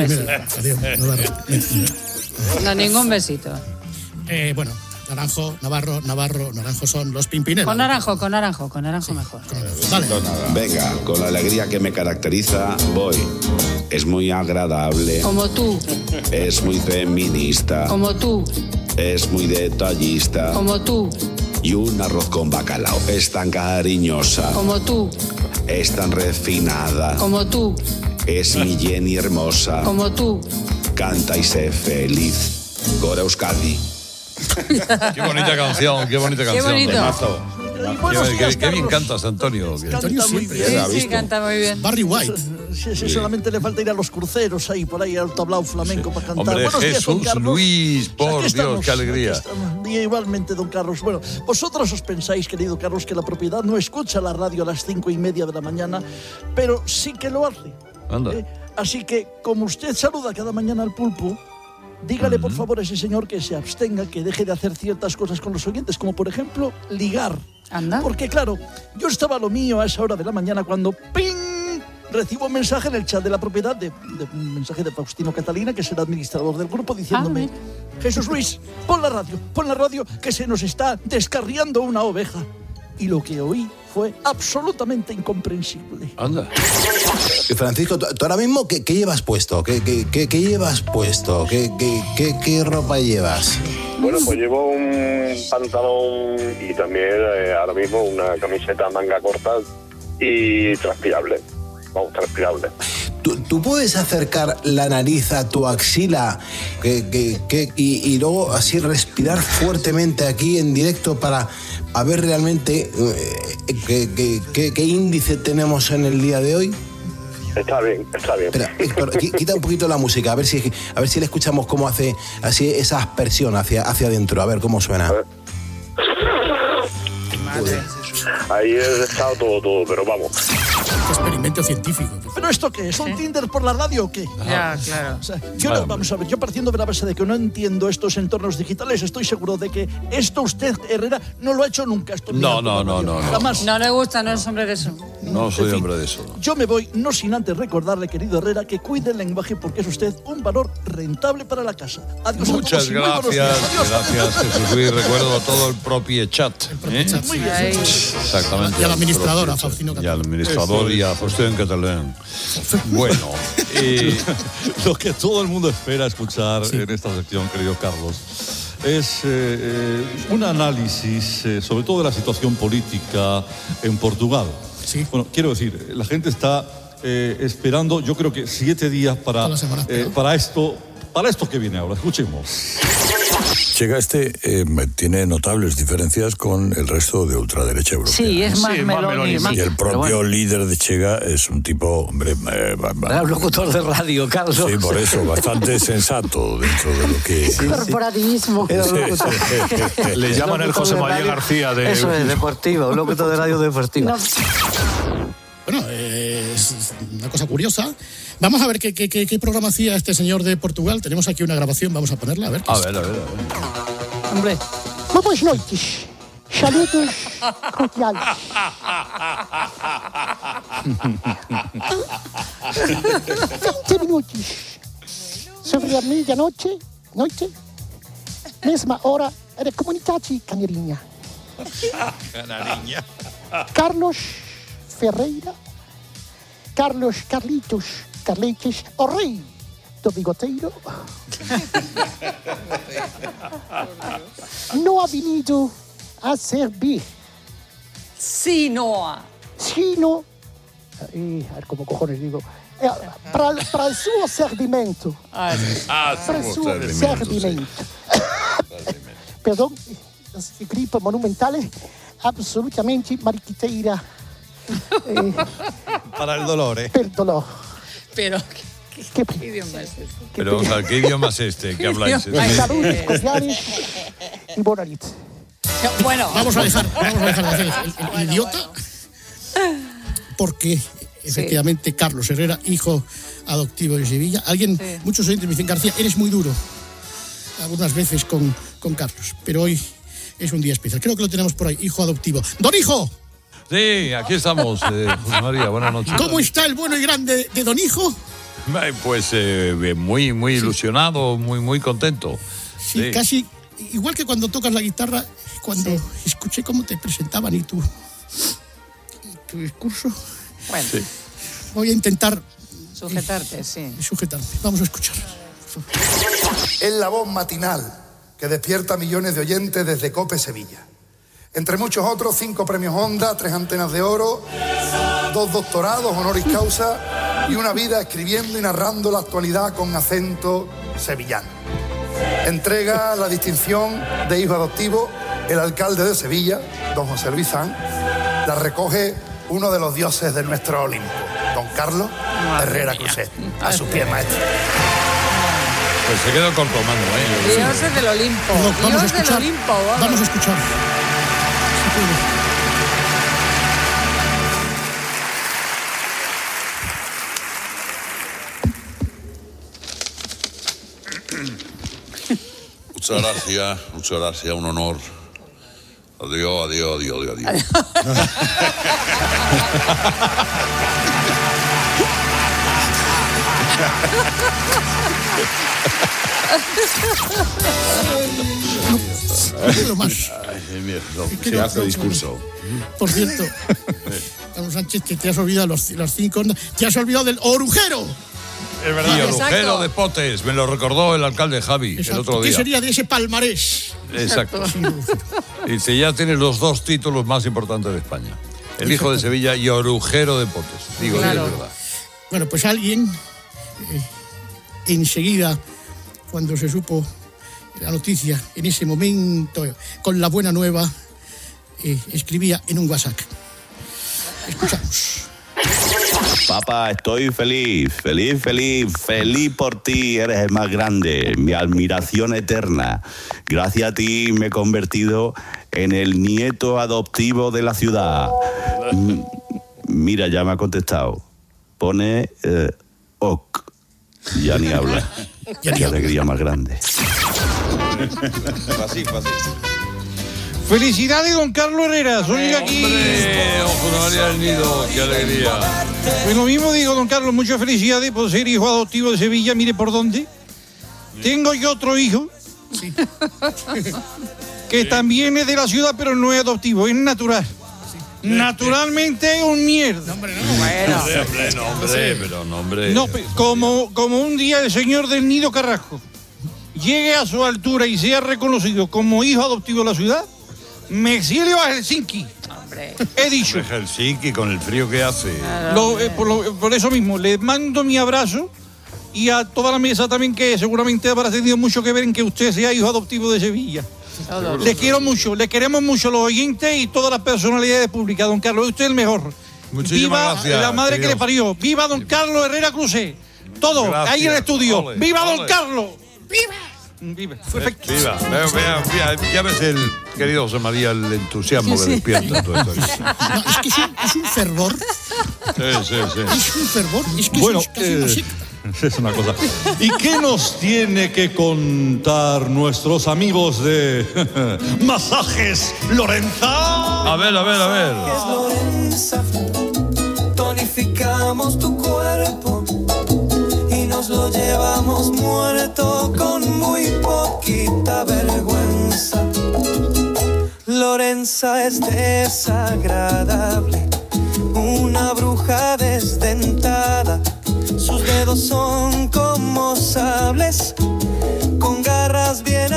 no, ningún besito. Bueno, Naranjo son los Pimpineros. Con naranjo mejor. Vale. Venga, con la alegría que me caracteriza, voy. Es muy agradable. Como tú. Es muy feminista. Como tú. Es muy detallista. Como tú. Y un arroz con bacalao. Es tan cariñosa. Como tú. Es tan refinada. Como tú. Es mi Jenny hermosa. Como tú. Canta y sé feliz. Gora Euskadi. Qué bonita canción. Qué bonito. Qué bien cantas, Antonio. Antonio siempre. Sí, canta muy bien. Barry White. Sí, solamente le falta ir a los cruceros ahí, por ahí al tablao flamenco para cantar. Hombre, Buenos días, Jesús, don Carlos. Luis, por Dios, qué alegría. Y igualmente, don Carlos. Bueno, vosotros os pensáis, querido Carlos, que la propiedad no escucha la radio a las 5:30 de la mañana, pero sí que lo hace. Anda. Así que, como usted saluda cada mañana al pulpo, dígale por favor a ese señor que se abstenga, que deje de hacer ciertas cosas con los oyentes, como por ejemplo ligar. Anda. Porque claro, yo estaba a lo mío a esa hora de la mañana cuando ¡ping! Recibo un mensaje en el chat de la propiedad, un mensaje de Faustino Catalina, que es el administrador del grupo, diciéndome: Jesús Luis, pon la radio, que se nos está descarriando una oveja. Y lo que oí fue absolutamente incomprensible. Anda. Francisco, ¿tú ahora mismo qué llevas puesto? ¿Qué llevas puesto? ¿Qué ropa llevas? Bueno, pues llevo un pantalón y también ahora mismo una camiseta manga corta y transpirable. Vamos, transpirable. ¿Tú puedes acercar la nariz a tu axila y luego así respirar fuertemente aquí en directo para a ver realmente qué índice tenemos en el día de hoy? Está bien. Espera, Héctor, quita un poquito la música, a ver si le escuchamos cómo hace así esa aspersión hacia adentro, a ver cómo suena. Ahí he estado todo, pero vamos. Experimento científico. ¿Pero esto qué es? ¿Un Tinder por la radio o qué? Ya, claro. O sea, vamos a ver, yo partiendo de la base de que no entiendo estos entornos digitales, estoy seguro de que esto usted, Herrera, no lo ha hecho nunca. Esto No. Jamás. No le gusta, no es hombre de eso. No soy hombre de eso. Yo me voy, no sin antes recordarle, querido Herrera, que cuide el lenguaje porque es usted un valor rentable para la casa. Adiós a Muchas todos y muy buenos días. gracias. Adiós. Gracias, Jesús Luis. Recuerdo todo el propio chat. Muy bien. Exactamente. Y a la administradora, Faustino Y al administrador y a José en catalán. Bueno, lo que todo el mundo espera escuchar en esta sección, querido Carlos, es un análisis sobre todo de la situación política en Portugal. Sí. Bueno, quiero decir, la gente está esperando, yo creo que 7 días para esto que viene ahora. Escuchemos. Chega tiene notables diferencias con el resto de ultraderecha europea. Sí, es más Meloni. Y el propio líder de Chega es un tipo, hombre... locutor de radio, Carlos. Sí, por eso, bastante sensato dentro de lo que... Corporativismo. Le llaman el José María García de... Eso es, deportivo, un locutor de radio deportivo. Bueno, es una cosa curiosa. Vamos a ver qué programa hacía este señor de Portugal. Tenemos aquí una grabación, vamos a ponerla, a ver. A ver. Hombre. Boas noites. Saludos cordiales. 20 minutos sobre a medianoche, mesma hora, era Comunidade Caneirinha. Carlos Ferreira, Carlitos, o rei do bigoteiro, não ha venido a servir. Sino, a ver cómo cojones digo, para el suo servimento. Para el suo servimento. Perdón, las gripe monumentales, absolutamente mariquiteira. Para el dolor, ¿eh? Per dolor. Pero, ¿qué idioma es este? Pero vamos a ver, ¿qué idioma es este que habláis? Saludos cordiales y buena nit. Bueno. Vamos a dejar de hacer el idiota, porque efectivamente Carlos Herrera, hijo adoptivo de Sevilla. Muchos oyentes me dicen, García, eres muy duro algunas veces con Carlos, pero hoy es un día especial. Creo que lo tenemos por ahí, hijo adoptivo. ¡Don Hijo! Sí, aquí estamos, José María, buenas noches. ¿Cómo está el bueno y grande de Don Hijo? Pues muy ilusionado, muy contento. Sí, casi igual que cuando tocas la guitarra, cuando escuché cómo te presentaban y tu discurso. Bueno. Sí. Voy a intentar sujetarte. Vamos a escuchar. Es la voz matinal que despierta a millones de oyentes desde COPE Sevilla. Entre muchos otros, 5 premios Honda, 3 antenas de oro, 2 doctorados honoris causa y una vida escribiendo y narrando la actualidad con acento sevillano. Entrega la distinción de hijo adoptivo el alcalde de Sevilla, don José Luis Sanz. La recoge uno de los dioses de nuestro Olimpo, don Carlos Herrera Cruzet. A sus pies, maestro. Pues se quedó corto mando, ¿eh? Dioses del Olimpo. Dios del Olimpo. Vamos a escuchar. Muchas gracias, un honor. Adiós. No más. Se hace discurso. Por cierto, Carlos Sánchez, que te has olvidado los 5 ondas, te has olvidado del orujero. Es verdad. Y orujero de Potes, me lo recordó el alcalde Javi el otro día. ¿Qué sería de ese palmarés? Exacto. Dice, ya tiene los 2 títulos más importantes de España. El hijo de Sevilla y orujero de Potes. Digo, claro. es verdad. Bueno, pues alguien, enseguida, cuando se supo la noticia, en ese momento, con la buena nueva, escribía en un WhatsApp. Escuchamos. Papá, estoy feliz por ti, eres el más grande, mi admiración eterna. Gracias a ti me he convertido en el nieto adoptivo de la ciudad. Mira, ya me ha contestado. Pone ok. Ya ni habla. Qué alegría más grande. Fácil. Felicidades, don Carlos Herrera. Soy aquí. Ojo, María del Nido, qué alegría. Pues lo mismo digo, don Carlos, muchas felicidades por ser hijo adoptivo de Sevilla. Mire por dónde. Tengo yo otro hijo. Sí. Que también es de la ciudad, pero no es adoptivo, es natural. Naturalmente es un mierda. Hombre, hombre. No, como un día el señor del Nido Carrasco llegue a su altura y sea reconocido como hijo adoptivo de la ciudad, me exilio a Helsinki. Hombre. He dicho. Helsinki, con el frío que hace. Por eso mismo, le mando mi abrazo y a toda la mesa también, que seguramente habrá tenido mucho que ver en que usted sea hijo adoptivo de Sevilla. Les quiero mucho, les queremos mucho los oyentes y todas las personalidades públicas. Don Carlos, usted es el mejor. Muchísimas viva gracias, la madre querido. que le parió. Viva don Carlos Herrera Crucé. Todo, Gracias. ahí en el estudio. Ole, Viva don ole. Carlos. Viva. Perfecto. Viva. Ya ves querido José María, el entusiasmo que despierta en todo esto. No, es que es un fervor. Sí. Es un fervor. Es que Bueno, es casi una secta. es una cosa. ¿Y qué nos tiene que contar nuestros amigos de Masajes Lorenza? A ver. Lorenza, tonificamos tu cuerpo y nos lo llevamos muerto con muy poquita vergüenza. Lorenza es desagradable, una bruja desdentada. Sus dedos son como sables, con garras bien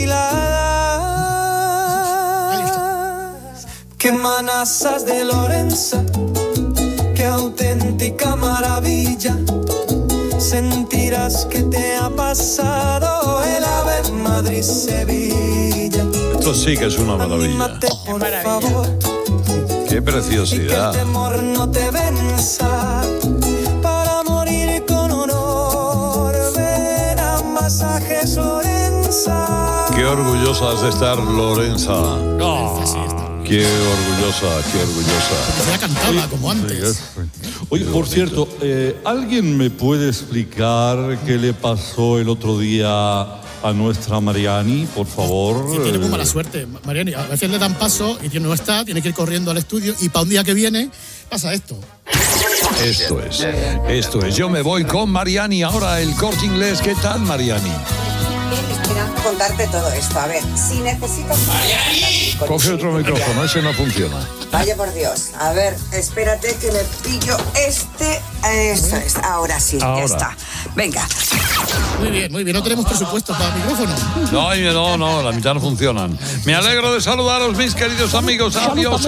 afiladas. ¡Qué manazas de Lorenza! ¡Qué auténtica maravilla! Sentirás que te ha pasado el ave Madrid-Sevilla. Esto sí que es una maravilla. Anímate, por favor, Qué y que el preciosidad. temor no te venza. Para morir con honor, ven a Masajes Lorenza. Qué orgullosa has de estar, Lorenza. Qué orgullosa. Se ha cantado como antes. Oye, por cierto, ¿alguien me puede explicar qué le pasó el otro día a nuestra Mariani, por favor? Sí, tiene muy mala suerte, Mariani. A veces le dan paso y no está, tiene que ir corriendo al estudio y para un día que viene pasa esto. Esto es. Yo me voy con Mariani ahora, el Corte Inglés. ¿Qué tal, Mariani? Espera, contarte todo esto. A ver, si necesitas... ¡Mariani! Coge otro micrófono, ese no funciona. Vaya por Dios. A ver, espérate que me pillo este. Eso es, ahora sí, Ahora. ya está. Venga. Muy bien. No tenemos presupuesto para micrófono. No, la mitad no funcionan. Me alegro de saludaros, mis queridos amigos. Adiós.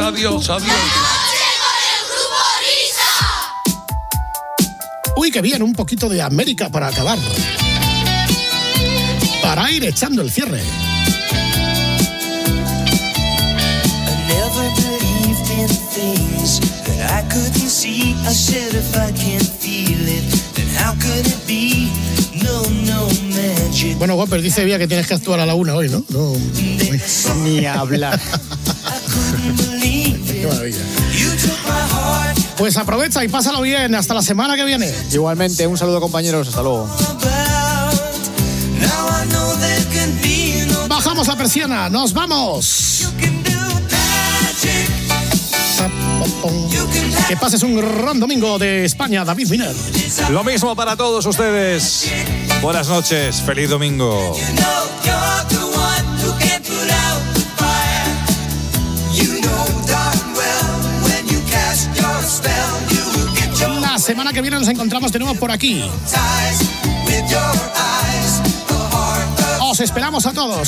Uy, que bien, un poquito de América para acabar. Para ir echando el cierre. Never believed in things that I couldn't see. I said if I can't feel it, then how could it be? No magic. Bueno, Whopper, dice Vía que tienes que actuar a la 1 hoy, ¿no? Ni hablar. Qué maravilla. Pues aprovecha y pásalo bien. Hasta la semana que viene. Igualmente, un saludo, compañeros. Hasta luego. Bajamos la persiana. ¡Nos vamos! Que pases un gran domingo de España, David Miner. Lo mismo para todos ustedes. Buenas noches, feliz domingo. La semana que viene nos encontramos de nuevo por aquí. Os esperamos a todos.